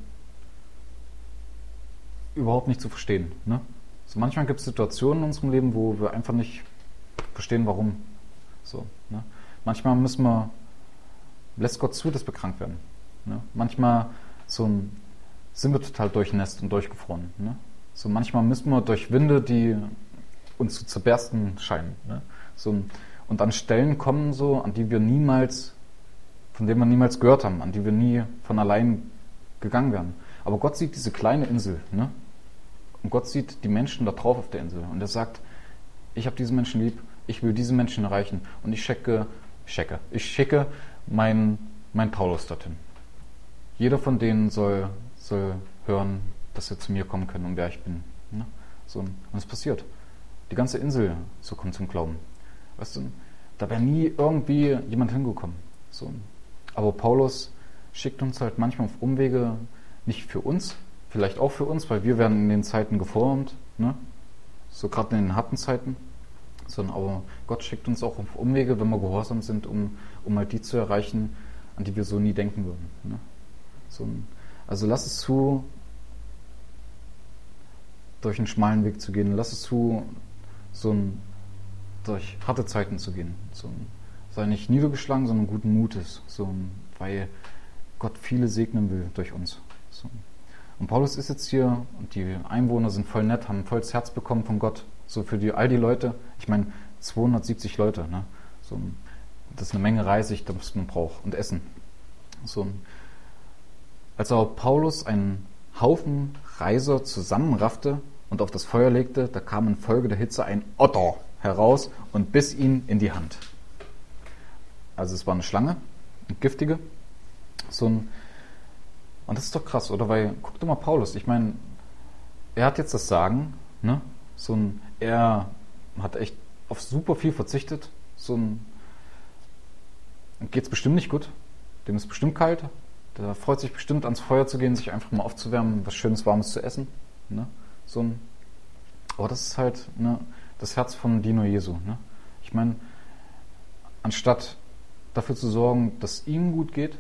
Speaker 1: überhaupt nicht zu verstehen. Ne? So manchmal gibt es Situationen in unserem Leben, wo wir einfach nicht verstehen, warum. Ne? Manchmal lässt Gott zu, dass wir krank werden. Ne? Manchmal sind wir total durchnässt und durchgefroren. Ne? Manchmal müssen wir durch Winde, die uns zu zerbersten scheinen. Ne? Und an Stellen kommen, an die wir von denen wir niemals gehört haben, an die wir nie von allein gegangen wären. Aber Gott sieht diese kleine Insel. Ne? Und Gott sieht die Menschen da drauf auf der Insel. Und er sagt, ich habe diese Menschen lieb, ich will diese Menschen erreichen. Und ich schicke meinen Paulus dorthin. Jeder von denen soll hören, dass sie zu mir kommen können und wer ich bin. Ne? Und es passiert. Die ganze Insel kommt zum Glauben. Weißt du, da wäre nie irgendwie jemand hingekommen. Aber Paulus schickt uns halt manchmal auf Umwege, nicht für uns, vielleicht auch für uns, weil wir werden in den Zeiten geformt, ne? So gerade in den harten Zeiten. Aber Gott schickt uns auch auf Umwege, wenn wir gehorsam sind, um halt die zu erreichen, an die wir so nie denken würden. Ne? Also lass es zu, durch einen schmalen Weg zu gehen. Lass es zu, durch harte Zeiten zu gehen. Sei nicht niedergeschlagen, sondern guten Mutes. Weil Gott viele segnen will durch uns. Und Paulus ist jetzt hier und die Einwohner sind voll nett, haben voll das Herz bekommen von Gott. All die Leute, ich meine 270 Leute, ne? Das ist eine Menge Reisig, das man braucht und Essen. Als aber Paulus einen Haufen Reiser zusammenraffte und auf das Feuer legte, da kam infolge der Hitze ein Otter heraus und biss ihn in die Hand. Also es war eine Schlange, eine giftige. Und das ist doch krass, oder? Weil, guck doch mal Paulus, ich meine, er hat jetzt das Sagen, ne? Er hat echt auf super viel verzichtet. Geht's bestimmt nicht gut. Dem ist bestimmt kalt. Der freut sich bestimmt ans Feuer zu gehen, sich einfach mal aufzuwärmen, was Schönes, Warmes zu essen. Ne? Aber das ist halt das Herz von Diener Jesu. Ne? Ich meine, anstatt dafür zu sorgen, dass ihm gut geht,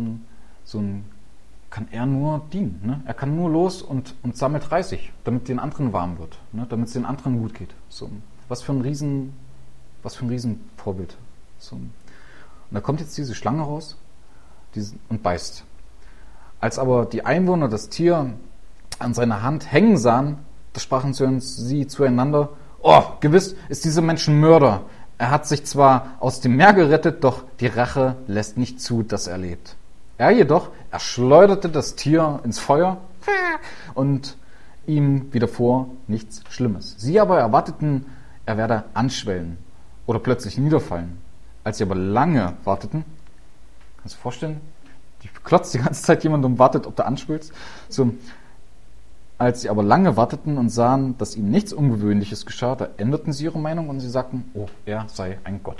Speaker 1: kann er nur dienen. Ne? Er kann nur los und sammelt 30, damit den anderen warm wird, ne? Damit es den anderen gut geht. Was für ein Riesenvorbild. Und da kommt jetzt diese Schlange raus und beißt. Als aber die Einwohner das Tier an seiner Hand hängen sahen, da sprachen sie zueinander, oh, gewiss ist dieser Mensch ein Mörder. Er hat sich zwar aus dem Meer gerettet, doch die Rache lässt nicht zu, dass er lebt. Er jedoch, er schleuderte das Tier ins Feuer und ihm widerfuhr nichts Schlimmes. Sie aber erwarteten, er werde anschwellen oder plötzlich niederfallen. Als sie aber lange warteten, kannst du dir vorstellen, die klotzt die ganze Zeit jemand und wartet, ob du anschwillst. Als sie aber lange warteten und sahen, dass ihnen nichts Ungewöhnliches geschah, da änderten sie ihre Meinung und sie sagten, oh, er sei ein Gott.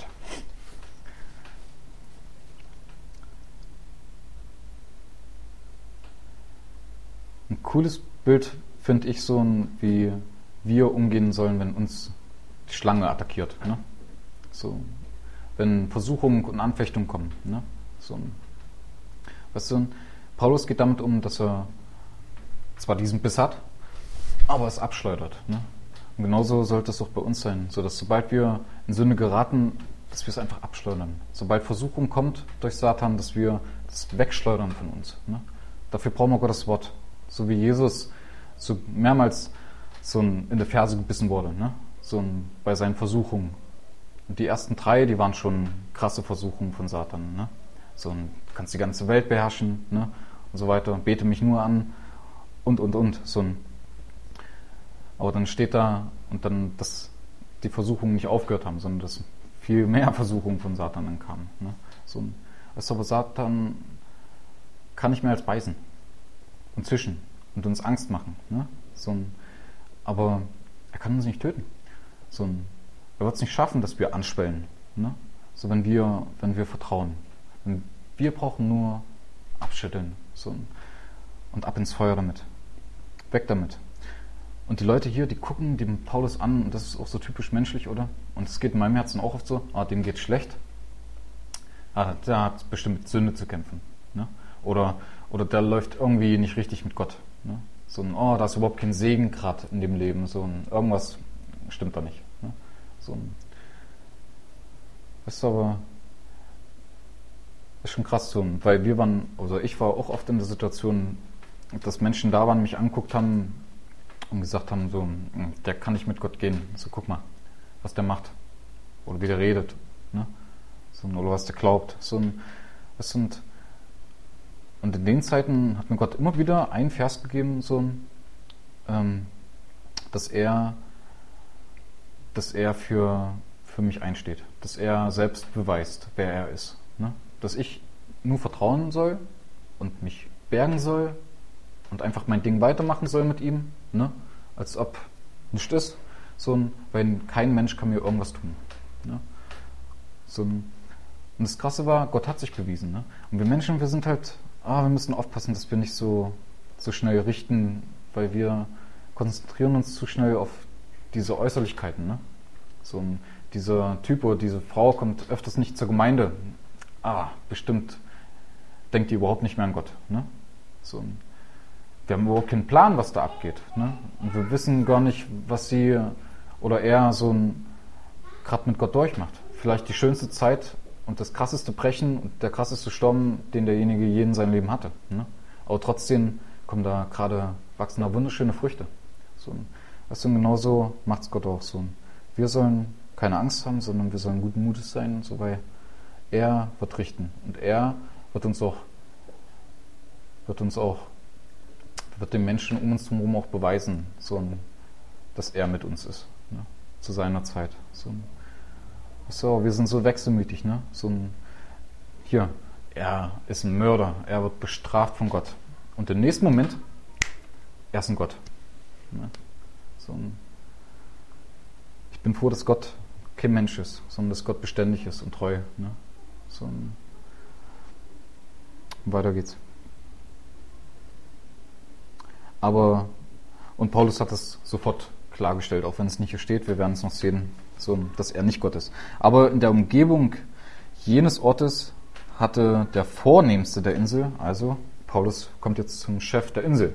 Speaker 1: Ein cooles Bild finde ich wie wir umgehen sollen, wenn uns die Schlange attackiert. Ne? Wenn Versuchung und Anfechtung kommen. Ne? Weißt du, Paulus geht damit um, dass er zwar diesen Biss hat, aber es abschleudert. Ne? Und genauso sollte es auch bei uns sein, so dass sobald wir in Sünde geraten, dass wir es einfach abschleudern. Sobald Versuchung kommt durch Satan, dass wir das wegschleudern von uns. Ne? Dafür brauchen wir Gottes Wort. So wie Jesus so mehrmals in der Ferse gebissen wurde, ne? Bei seinen Versuchungen. Und die ersten 3, die waren schon krasse Versuchungen von Satan. Ne? Du kannst die ganze Welt beherrschen, ne? Und so weiter. Bete mich nur an und. Aber dann steht da, und dann, dass die Versuchungen nicht aufgehört haben, sondern dass viel mehr Versuchungen von Satan dann kamen. Ne? Aber Satan kann nicht mehr als beißen und zischen und uns Angst machen. Ne? Aber er kann uns nicht töten. Er wird es nicht schaffen, dass wir anschwellen. Ne? So wenn wir vertrauen. Wir brauchen nur abschütteln und ab ins Feuer damit. Weg damit. Und die Leute hier, die gucken den Paulus an, und das ist auch so typisch menschlich, oder? Und es geht in meinem Herzen auch oft so, dem geht's schlecht. Der hat bestimmt mit Sünde zu kämpfen. Ne? Oder der läuft irgendwie nicht richtig mit Gott. Ne? Da ist überhaupt kein Segen gerade in dem Leben. Irgendwas stimmt da nicht. Ne? Ist aber ist schon krass weil ich war auch oft in der Situation, dass Menschen da waren, mich angeguckt haben und gesagt haben, der kann nicht mit Gott gehen. Guck mal, was der macht. Oder wie der redet. Ne? Oder was der glaubt. Und in den Zeiten hat mir Gott immer wieder einen Vers gegeben, dass er für mich einsteht. Dass er selbst beweist, wer er ist. Ne? Dass ich nur vertrauen soll und mich bergen soll und einfach mein Ding weitermachen soll mit ihm. Ne? Als ob nichts ist. Weil kein Mensch kann mir irgendwas tun. Ne? Und das Krasse war, Gott hat sich bewiesen. Ne? Und wir Menschen, wir sind halt, wir müssen aufpassen, dass wir nicht so schnell richten, weil wir konzentrieren uns zu schnell auf diese Äußerlichkeiten. Ne? Dieser Typ oder diese Frau kommt öfters nicht zur Gemeinde. Bestimmt denkt die überhaupt nicht mehr an Gott. Ne? Wir haben überhaupt keinen Plan, was da abgeht. Ne? Und wir wissen gar nicht, was sie oder er gerade mit Gott durchmacht. Vielleicht die schönste Zeit und das krasseste Brechen und der krasseste Sturm, den derjenige je in seinem Leben hatte. Ne? Aber trotzdem kommen da gerade wachsen da wunderschöne Früchte. Genauso macht es Gott auch so. Wir sollen keine Angst haben, sondern wir sollen guten Mutes sein, weil er wird richten. Und er wird den Menschen um uns herum auch beweisen, dass er mit uns ist. Ne? Zu seiner Zeit. Wir sind so wechselmütig. Ne? Er ist ein Mörder. Er wird bestraft von Gott. Und im nächsten Moment, er ist ein Gott. Ne? Ich bin froh, dass Gott kein Mensch ist, sondern dass Gott beständig ist und treu. Ne? Weiter geht's. Und Paulus hat das sofort klargestellt, auch wenn es nicht hier steht, wir werden es noch sehen, dass er nicht Gott ist. Aber in der Umgebung jenes Ortes hatte der Vornehmste der Insel, also Paulus kommt jetzt zum Chef der Insel,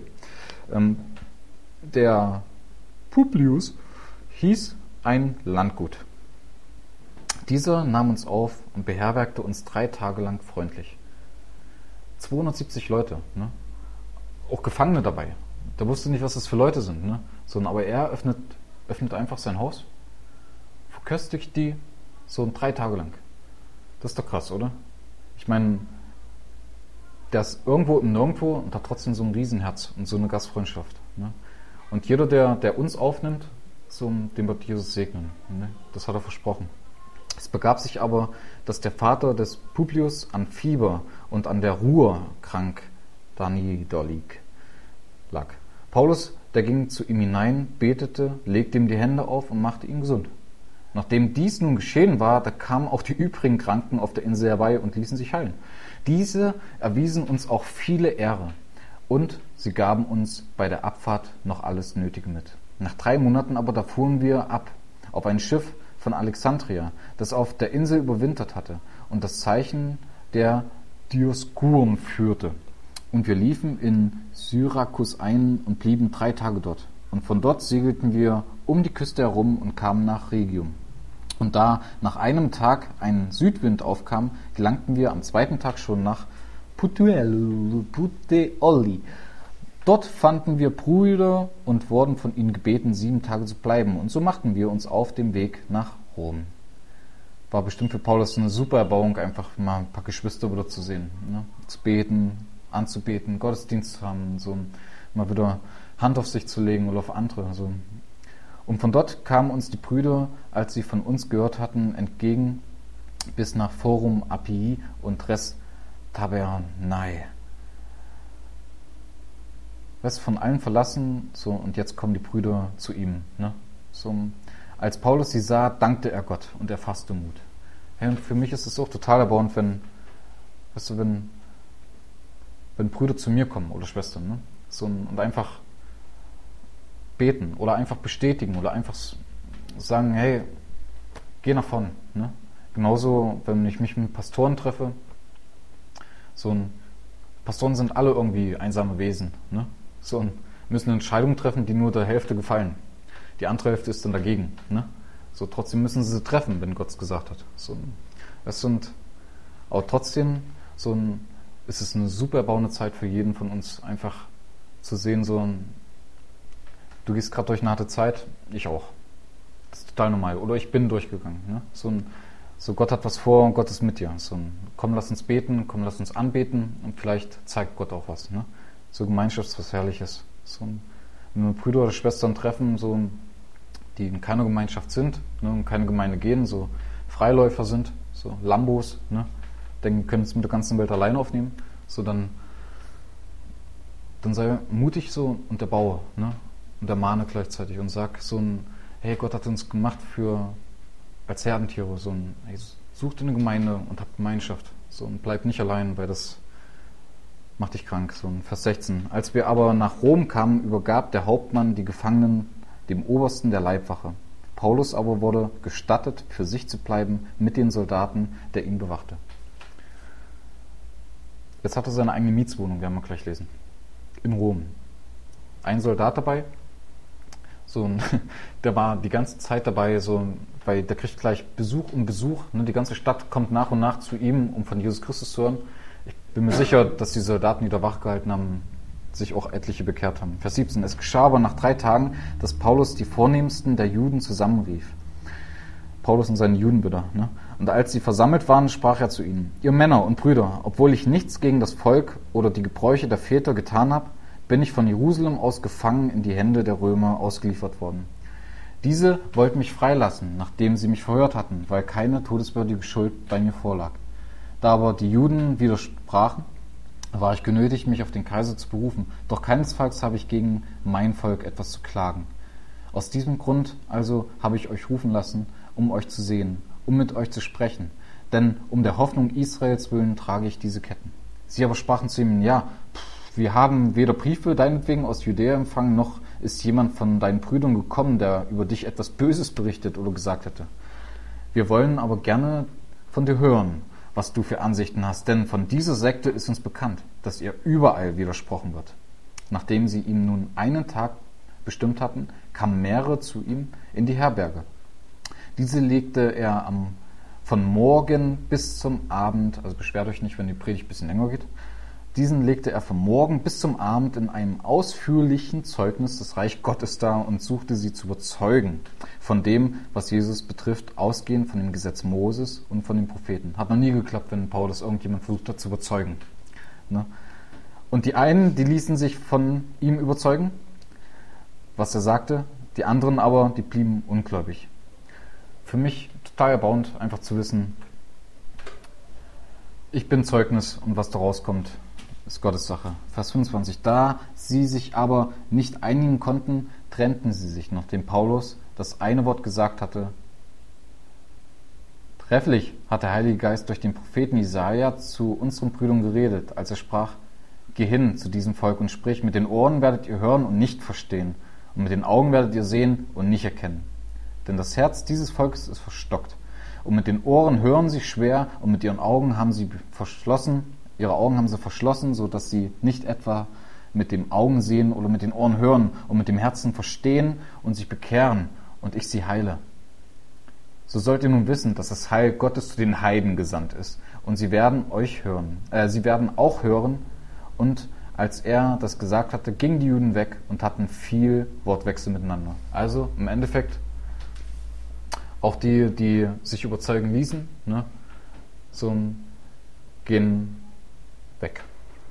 Speaker 1: der Publius hieß ein Landgut. Dieser nahm uns auf und beherbergte uns 3 Tage lang freundlich. 270 Leute, ne? Auch Gefangene dabei. Der wusste nicht, was das für Leute sind. Ne? Aber er öffnet einfach sein Haus, verköstigt die 3 Tage lang. Das ist doch krass, oder? Ich meine, der ist irgendwo im Nirgendwo und hat trotzdem so ein Riesenherz und so eine Gastfreundschaft. Ne? Und jeder, der uns aufnimmt, den wird Jesus segnen. Ne? Das hat er versprochen. Es begab sich aber, dass der Vater des Publius an Fieber und an der Ruhr krank lag. Paulus, der ging zu ihm hinein, betete, legte ihm die Hände auf und machte ihn gesund. Nachdem dies nun geschehen war, da kamen auch die übrigen Kranken auf der Insel herbei und ließen sich heilen. Diese erwiesen uns auch viele Ehre und sie gaben uns bei der Abfahrt noch alles Nötige mit. Nach 3 Monaten aber, da fuhren wir ab auf ein Schiff von Alexandria, das auf der Insel überwintert hatte und das Zeichen der Dioskuren führte. Und wir liefen in Syrakus ein und blieben 3 Tage dort. Und von dort segelten wir um die Küste herum und kamen nach Rhegium. Und da nach einem Tag ein Südwind aufkam, gelangten wir am 2. Tag schon nach Puteoli. Dort fanden wir Brüder und wurden von ihnen gebeten, 7 Tage zu bleiben. Und so machten wir uns auf den Weg nach Rom. War bestimmt für Paulus eine super Erbauung, einfach mal ein paar Geschwister wieder zu sehen. Ne? Zu beten, anzubeten, Gottesdienst zu haben, so mal wieder Hand auf sich zu legen oder auf andere. So. Und von dort kamen uns die Brüder, als sie von uns gehört hatten, entgegen bis nach Forum Appii und Res Tabernai. Weißt, von allen verlassen, so, und jetzt kommen die Brüder zu ihm. Ne? So, als Paulus sie sah, dankte er Gott und er fasste Mut. Hey, und für mich ist es auch total erbauend, wenn Brüder zu mir kommen oder Schwestern, ne? So, und einfach beten oder einfach bestätigen oder einfach sagen, hey, geh nach vorne. Ne? Genauso, wenn ich mich mit Pastoren treffe, Pastoren sind alle irgendwie einsame Wesen, ne? So, müssen Entscheidungen treffen, die nur der Hälfte gefallen. Die andere Hälfte ist dann dagegen. Ne? So, trotzdem müssen sie treffen, wenn Gott es gesagt hat. Aber trotzdem ist es eine super erbauende Zeit für jeden von uns, einfach zu sehen, du gehst gerade durch eine harte Zeit, ich auch. Das ist total normal. Oder ich bin durchgegangen. Ne? So Gott hat was vor und Gott ist mit dir. Komm, lass uns beten, komm, lass uns anbeten und vielleicht zeigt Gott auch was. Ne? So Gemeinschaft ist was Herrliches. Wenn wir Brüder oder Schwestern treffen, die in keiner Gemeinschaft sind, ne, und keine Gemeinde gehen, so Freiläufer sind, so Lambos, ne, denken, wir können es mit der ganzen Welt allein aufnehmen, dann sei mutig und erbaue, ne, und ermahne gleichzeitig und sag hey, Gott hat uns gemacht als Herdentiere, hey, such dir eine Gemeinde und hab Gemeinschaft, und bleib nicht allein, weil das macht dich krank. Vers 16. Als wir aber nach Rom kamen, übergab der Hauptmann die Gefangenen dem Obersten der Leibwache. Paulus aber wurde gestattet, für sich zu bleiben mit den Soldaten, der ihn bewachte. Jetzt hat er seine eigene Mietswohnung, werden wir gleich lesen, in Rom. Ein Soldat dabei, der war die ganze Zeit dabei, weil der kriegt gleich Besuch um Besuch. Ne? Die ganze Stadt kommt nach und nach zu ihm, um von Jesus Christus zu hören. Ich bin mir sicher, dass die Soldaten, die da wach gehalten haben, sich auch etliche bekehrt haben. Vers 17. Es geschah aber nach 3 Tagen, dass Paulus die Vornehmsten der Juden zusammenrief. Paulus und seine Judenbrüder. Ne? Und als sie versammelt waren, sprach er zu ihnen: Ihr Männer und Brüder, obwohl ich nichts gegen das Volk oder die Gebräuche der Väter getan habe, bin ich von Jerusalem aus gefangen in die Hände der Römer ausgeliefert worden. Diese wollten mich freilassen, nachdem sie mich verhört hatten, weil keine todeswürdige Schuld bei mir vorlag. Da aber die Juden widersprachen, war ich genötigt, mich auf den Kaiser zu berufen. Doch keinesfalls habe ich gegen mein Volk etwas zu klagen. Aus diesem Grund also habe ich euch rufen lassen, um euch zu sehen, um mit euch zu sprechen. Denn um der Hoffnung Israels willen trage ich diese Ketten. Sie aber sprachen zu ihm: Ja, wir haben weder Briefe deinetwegen aus Judäa empfangen, noch ist jemand von deinen Brüdern gekommen, der über dich etwas Böses berichtet oder gesagt hätte. Wir wollen aber gerne von dir hören, was du für Ansichten hast, denn von dieser Sekte ist uns bekannt, dass ihr überall widersprochen wird. Nachdem sie ihm nun einen Tag bestimmt hatten, kamen mehrere zu ihm in die Herberge. Diese legte er von Morgen bis zum Abend, also beschwert euch nicht, wenn die Predigt ein bisschen länger geht, diesen legte er vom Morgen bis zum Abend in einem ausführlichen Zeugnis des Reich Gottes dar und suchte sie zu überzeugen von dem, was Jesus betrifft, ausgehend von dem Gesetz Moses und von den Propheten. Hat noch nie geklappt, wenn Paulus irgendjemand versucht hat zu überzeugen. Ne? Und die einen, die ließen sich von ihm überzeugen, was er sagte, die anderen aber, die blieben ungläubig. Für mich total erbauend, einfach zu wissen, ich bin Zeugnis und was daraus kommt, ist Gottes Sache. Vers 25. Da sie sich aber nicht einigen konnten, trennten sie sich, nachdem Paulus das eine Wort gesagt hatte. Trefflich hat der Heilige Geist durch den Propheten Jesaja zu unseren Brüdern geredet, als er sprach: Geh hin zu diesem Volk und sprich, mit den Ohren werdet ihr hören und nicht verstehen, und mit den Augen werdet ihr sehen und nicht erkennen. Denn das Herz dieses Volkes ist verstockt, und mit den Ohren hören sie schwer, und mit ihren Augen haben sie verschlossen, Ihre Augen haben sie verschlossen, so dass sie nicht etwa mit den Augen sehen oder mit den Ohren hören und mit dem Herzen verstehen und sich bekehren und ich sie heile. So sollt ihr nun wissen, dass das Heil Gottes zu den Heiden gesandt ist. Und sie werden auch hören. Und als er das gesagt hatte, gingen die Juden weg und hatten viel Wortwechsel miteinander. Also im Endeffekt auch die sich überzeugen ließen, ne, so gehen weg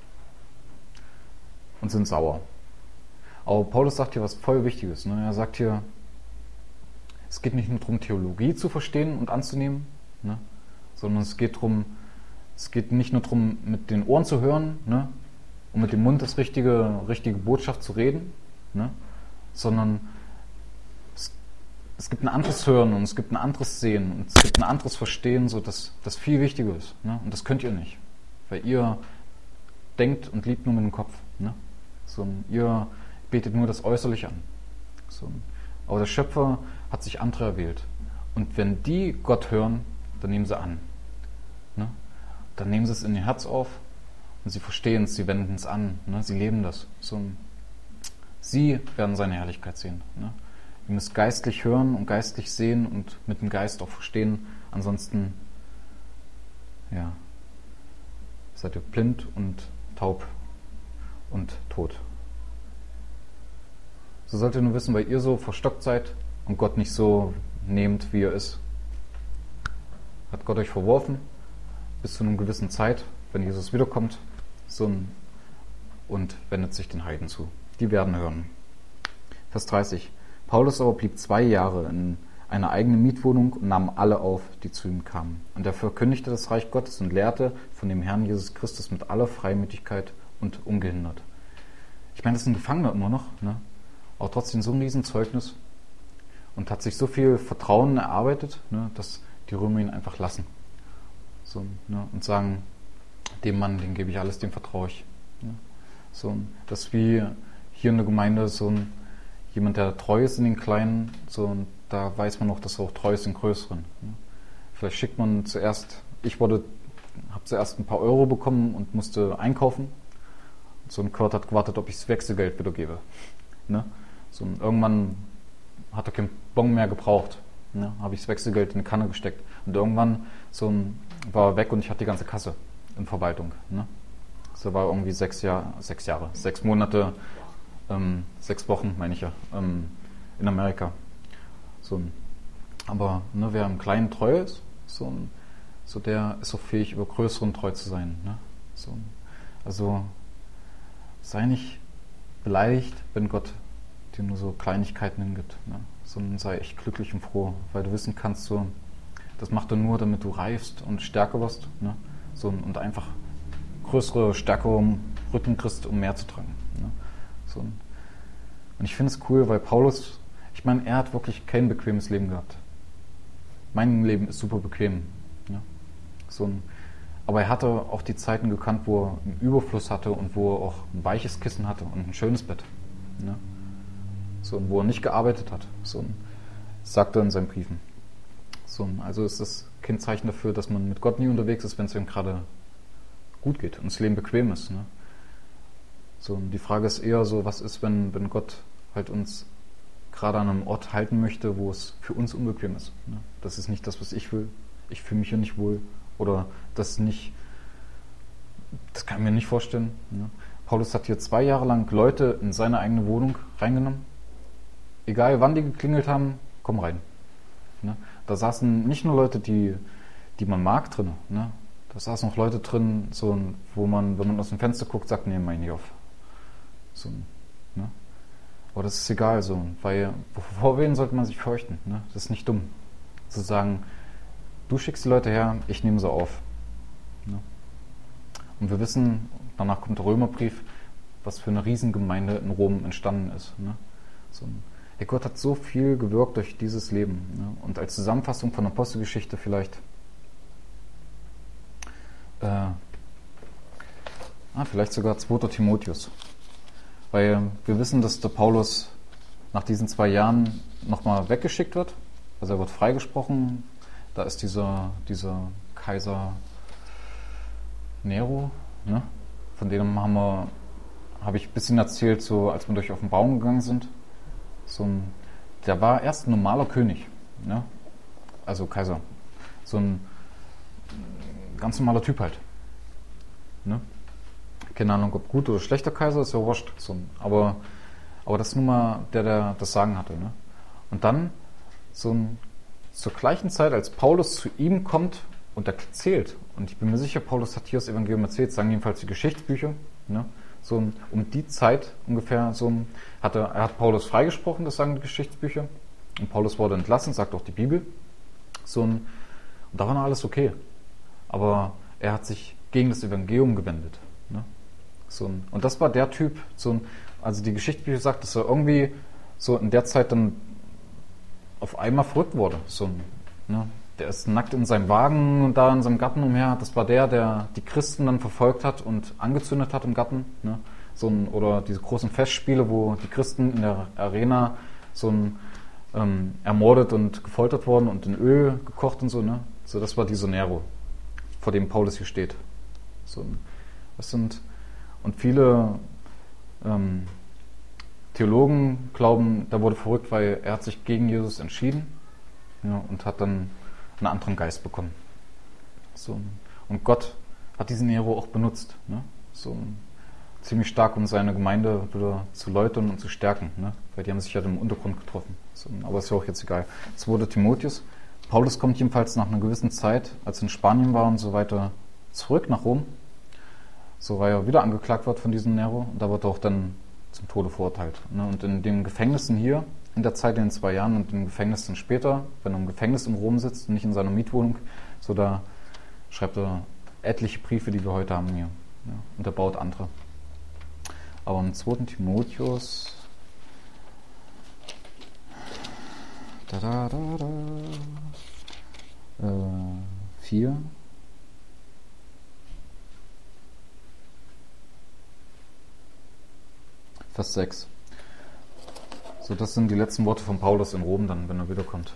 Speaker 1: und sind sauer. Aber Paulus sagt hier was voll Wichtiges. Ne? Er sagt hier, es geht nicht nur darum, Theologie zu verstehen und anzunehmen, ne? Sondern es geht nicht nur darum, mit den Ohren zu hören, ne? Und mit dem Mund das richtige Botschaft zu reden, ne? Sondern es gibt ein anderes Hören und es gibt ein anderes Sehen und es gibt ein anderes Verstehen, so dass das viel wichtiger ist. Ne? Und das könnt ihr nicht, weil ihr denkt und liebt nur mit dem Kopf. Ne? So, ihr betet nur das Äußerliche an. So, aber der Schöpfer hat sich andere erwählt. Und wenn die Gott hören, dann nehmen sie an. Ne? Dann nehmen sie es in ihr Herz auf und sie verstehen es, sie wenden es an. Ne? Sie leben das. So, sie werden seine Herrlichkeit sehen. Ne? Ihr müsst geistlich hören und geistlich sehen und mit dem Geist auch verstehen. Ansonsten seid ihr blind und taub und tot. So sollt ihr nur wissen, weil ihr so verstockt seid und Gott nicht so nehmt, wie er ist. Hat Gott euch verworfen bis zu einer gewissen Zeit, wenn Jesus wiederkommt, und wendet sich den Heiden zu. Die werden hören. Vers 30. Paulus aber blieb 2 Jahre in einer eigenen Mietwohnung und nahm alle auf, die zu ihm kamen. Und er verkündigte das Reich Gottes und lehrte von dem Herrn Jesus Christus mit aller Freimütigkeit und ungehindert. Ich meine, das ist ein Gefangener immer noch, ne? Aber trotzdem so ein Riesenzeugnis und hat sich so viel Vertrauen erarbeitet, ne, dass die Römer ihn einfach lassen. So, ne, und sagen, dem Mann, den gebe ich alles, dem vertraue ich. Ne? So, das ist wie hier in der Gemeinde jemand, der treu ist in den Kleinen, so, und da weiß man auch, dass er auch treu ist in Größeren. Ne? Vielleicht schickt man zuerst, habe zuerst ein paar Euro bekommen und musste einkaufen. So ein Kurt hat gewartet, ob ich das Wechselgeld wieder gebe. Ne? So, und irgendwann hat er keinen Bon mehr gebraucht. Ne? Habe ich das Wechselgeld in eine Kanne gesteckt. Und irgendwann war er weg und ich hatte die ganze Kasse in Verwaltung. Ne? So war irgendwie 6 Monate, 6 Wochen, meine ich ja, in Amerika. So, aber ne, wer im Kleinen treu ist, der ist auch fähig, über Größeren treu zu sein. Ne? So, also sei nicht beleidigt, wenn Gott dir nur so Kleinigkeiten hingibt, ne? Sondern sei echt glücklich und froh, weil du wissen kannst, das macht er nur, damit du reifst und stärker wirst, ne? Und einfach größere, stärkere Rücken kriegst, um mehr zu tragen. Ne? Und ich finde es cool, weil Paulus, ich meine, er hat wirklich kein bequemes Leben gehabt. Mein Leben ist super bequem. Ne? Aber er hatte auch die Zeiten gekannt, wo er einen Überfluss hatte und wo er auch ein weiches Kissen hatte und ein schönes Bett. Ne? Wo er nicht gearbeitet hat. Das sagt er in seinen Briefen. Also ist das kein Zeichen dafür, dass man mit Gott nie unterwegs ist, wenn es ihm gerade gut geht und das Leben bequem ist. Ne? Die Frage ist eher was ist, wenn Gott halt uns gerade an einem Ort halten möchte, wo es für uns unbequem ist. Ne? Das ist nicht das, was ich will. Ich fühle mich hier nicht wohl. Oder das kann ich mir nicht vorstellen. Ne? Paulus hat hier 2 Jahre lang Leute in seine eigene Wohnung reingenommen. Egal wann die geklingelt haben, komm rein. Ne? Da saßen nicht nur Leute, die man mag drin. Ne? Da saßen auch Leute drin, wo man, wenn man aus dem Fenster guckt, sagt, nee, mach ich nicht auf. Ne? Aber das ist egal, weil vor wen sollte man sich fürchten? Ne? Das ist nicht dumm. Zu sagen, du schickst die Leute her, ich nehme sie auf. Ne? Und wir wissen, danach kommt der Römerbrief, was für eine Riesengemeinde in Rom entstanden ist. Ne? Gott hat so viel gewirkt durch dieses Leben. Ne? Und als Zusammenfassung von der Apostelgeschichte vielleicht sogar 2. Timotheus. Weil wir wissen, dass der Paulus nach diesen 2 Jahren nochmal weggeschickt wird. Also er wird freigesprochen. Da ist dieser Kaiser Nero, ne? Von denen habe ich ein bisschen erzählt, so als wir durch auf den Baum gegangen sind. Der war erst ein normaler König, ne? Also Kaiser. So ein ganz normaler Typ halt. Ne? Keine Ahnung, ob gut oder schlechter Kaiser, ist ja wurscht. Aber das ist nun mal der das Sagen hatte. Ne? Und dann zur gleichen Zeit, als Paulus zu ihm kommt und erzählt, und ich bin mir sicher, Paulus hat hier das Evangelium erzählt, sagen jedenfalls die Geschichtsbücher, ne? Um die Zeit ungefähr, er hat Paulus freigesprochen, das sagen die Geschichtsbücher, und Paulus wurde entlassen, sagt auch die Bibel, und da war noch alles okay. Aber er hat sich gegen das Evangelium gewendet. Ne? Und das war der Typ, also die Geschichtsbücher sagt, dass er irgendwie so in der Zeit dann auf einmal verrückt wurde. Ne? Der ist nackt in seinem Wagen und da in seinem Garten umher. Das war der die Christen dann verfolgt hat und angezündet hat im Garten. Ne? Oder diese großen Festspiele, wo die Christen in der Arena ermordet und gefoltert wurden und in Öl gekocht und so. Ne? Das war dieser Nero, vor dem Paulus hier steht. Und viele Theologen glauben, der wurde verrückt, weil er hat sich gegen Jesus entschieden, ja, und hat dann einen anderen Geist bekommen. Und Gott hat diesen Nero auch benutzt, ne? Ziemlich stark, um seine Gemeinde wieder zu läutern und zu stärken, ne? Weil die haben sich ja im Untergrund getroffen. Aber ist ja auch jetzt egal. 2. Timotheus. Paulus kommt jedenfalls nach einer gewissen Zeit, als er in Spanien war und so weiter, zurück nach Rom. Weil er wieder angeklagt wird von diesem Nero. Und da wird er auch dann zum Tode verurteilt. Ne? Und in den Gefängnissen hier, in der Zeit, in den 2 Jahren, und in den Gefängnissen später, wenn er im Gefängnis in Rom sitzt und nicht in seiner Mietwohnung, da schreibt er etliche Briefe, die wir heute haben hier. Ja? Und er baut andere. Aber im 2. Timotheus 4. Vers 6. Das sind die letzten Worte von Paulus in Rom dann, wenn er wiederkommt.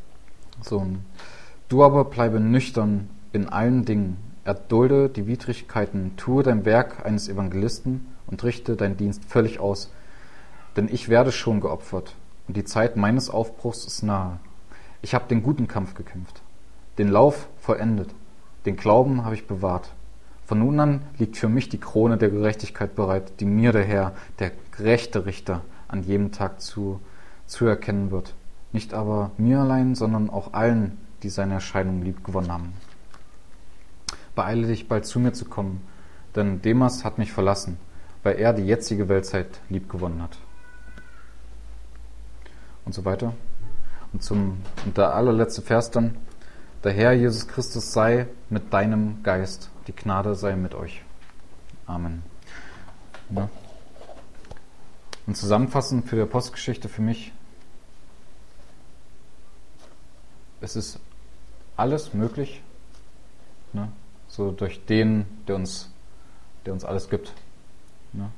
Speaker 1: Du aber bleibe nüchtern in allen Dingen, erdulde die Widrigkeiten, tue dein Werk eines Evangelisten und richte deinen Dienst völlig aus, denn ich werde schon geopfert und die Zeit meines Aufbruchs ist nahe. Ich habe den guten Kampf gekämpft, den Lauf vollendet, den Glauben habe ich bewahrt. Von nun an liegt für mich die Krone der Gerechtigkeit bereit, die mir der Herr, der gerechte Richter, an jedem Tag zu erkennen wird. Nicht aber mir allein, sondern auch allen, die seine Erscheinung liebgewonnen haben. Beeile dich, bald zu mir zu kommen, denn Demas hat mich verlassen, weil er die jetzige Weltzeit liebgewonnen hat. Und so weiter. Und der allerletzte Vers dann: Der Herr Jesus Christus sei mit deinem Geist. Die Gnade sei mit euch. Amen. Ja. Und zusammenfassend für die Apostelgeschichte für mich: Es ist alles möglich, ne? Durch den, der uns alles gibt. Ne?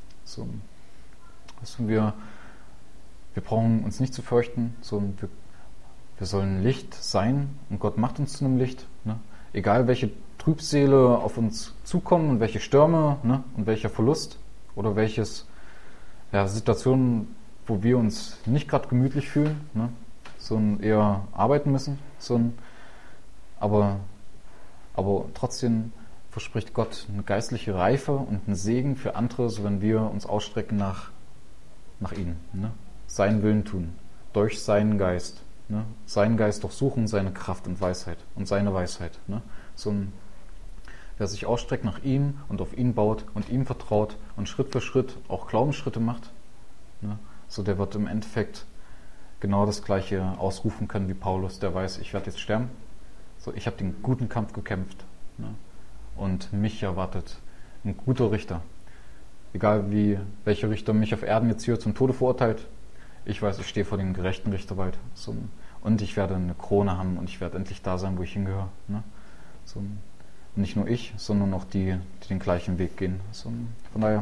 Speaker 1: Wir brauchen uns nicht zu fürchten, wir sollen Licht sein und Gott macht uns zu einem Licht. Ne? Egal welche Trübsäle auf uns zukommen und welche Stürme, ne? Und welcher Verlust oder Situationen, wo wir uns nicht gerade gemütlich fühlen, ne? Eher arbeiten müssen, aber trotzdem verspricht Gott eine geistliche Reife und einen Segen für andere, so wenn wir uns ausstrecken nach ihm, ne? Seinen Willen tun, durch seinen Geist, ne? Seinen Geist durchsuchen, seine Kraft und Weisheit und seine Weisheit, ne? Wer sich ausstreckt nach ihm und auf ihn baut und ihm vertraut und Schritt für Schritt auch Glaubensschritte macht, ne? Der wird im Endeffekt genau das Gleiche ausrufen können wie Paulus, der weiß, ich werde jetzt sterben. Ich habe den guten Kampf gekämpft, ne? Und mich erwartet ein guter Richter. Egal welcher Richter mich auf Erden jetzt hier zum Tode verurteilt, ich weiß, ich stehe vor dem gerechten Richter bald. Und ich werde eine Krone haben und ich werde endlich da sein, wo ich hingehöre. Ne? Nicht nur ich, sondern auch die den gleichen Weg gehen. Von daher,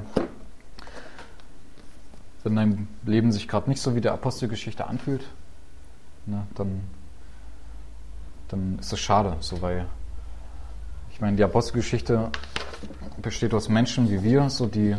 Speaker 1: wenn dein Leben sich gerade nicht so wie der Apostelgeschichte anfühlt, ne, dann ist das schade, weil ich meine, die Apostelgeschichte besteht aus Menschen wie wir, so die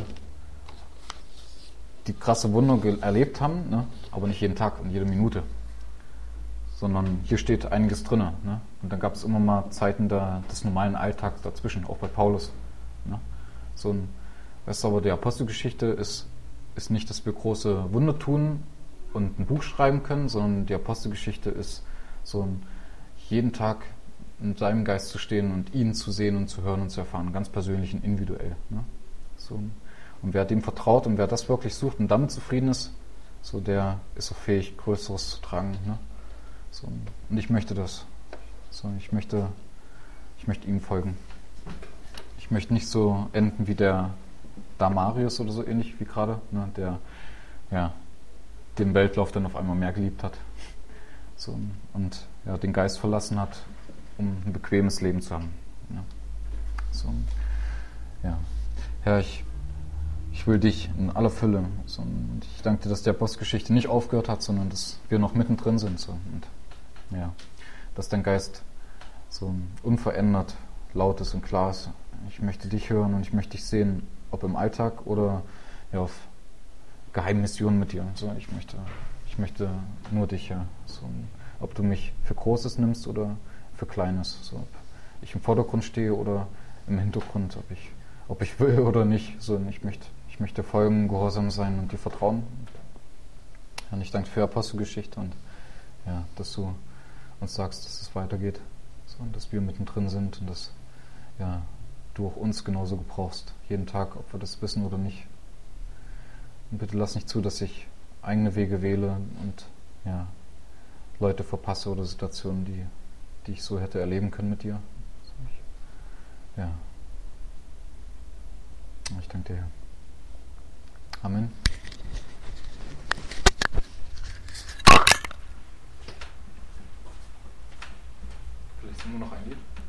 Speaker 1: krasse Wunder erlebt haben, ne? Aber nicht jeden Tag und jede Minute. Sondern hier steht einiges drin. Ne? Und dann gab es immer mal Zeiten des normalen Alltags dazwischen, auch bei Paulus. Ne? Weißt du, aber die Apostelgeschichte ist nicht, dass wir große Wunder tun und ein Buch schreiben können, sondern die Apostelgeschichte ist jeden Tag in seinem Geist zu stehen und ihn zu sehen und zu hören und zu erfahren, ganz persönlich und individuell. Ne? Und wer dem vertraut und wer das wirklich sucht und damit zufrieden ist, der ist auch fähig, Größeres zu tragen. Ne? Und ich möchte das. Ich möchte ihm folgen. Ich möchte nicht so enden wie der Damarius oder so ähnlich wie gerade, ne, der den Weltlauf dann auf einmal mehr geliebt hat. Und den Geist verlassen hat, um ein bequemes Leben zu haben. Ja. Herr, ich will dich in aller Fülle. Und ich danke dir, dass die Apostelgeschichte nicht aufgehört hat, sondern dass wir noch mittendrin sind. Und dass dein Geist unverändert laut ist und klar ist. Ich möchte dich hören und ich möchte dich sehen, ob im Alltag oder auf Geheimmissionen mit dir. Ich möchte nur dich, ja. Ob du mich für Großes nimmst oder für Kleines. Ob ich im Vordergrund stehe oder im Hintergrund, ob ich will oder nicht. Ich möchte folgen, gehorsam sein und dir vertrauen. Und ich danke für die Apostelgeschichte und dass du uns sagst, dass es weitergeht. Und dass wir mittendrin sind und dass du auch uns genauso gebrauchst. Jeden Tag, ob wir das wissen oder nicht. Und bitte lass nicht zu, dass ich eigene Wege wähle und Leute verpasse oder Situationen, die ich so hätte erleben können mit dir. Ich danke dir. Amen. Vielleicht singen wir noch ein Lied.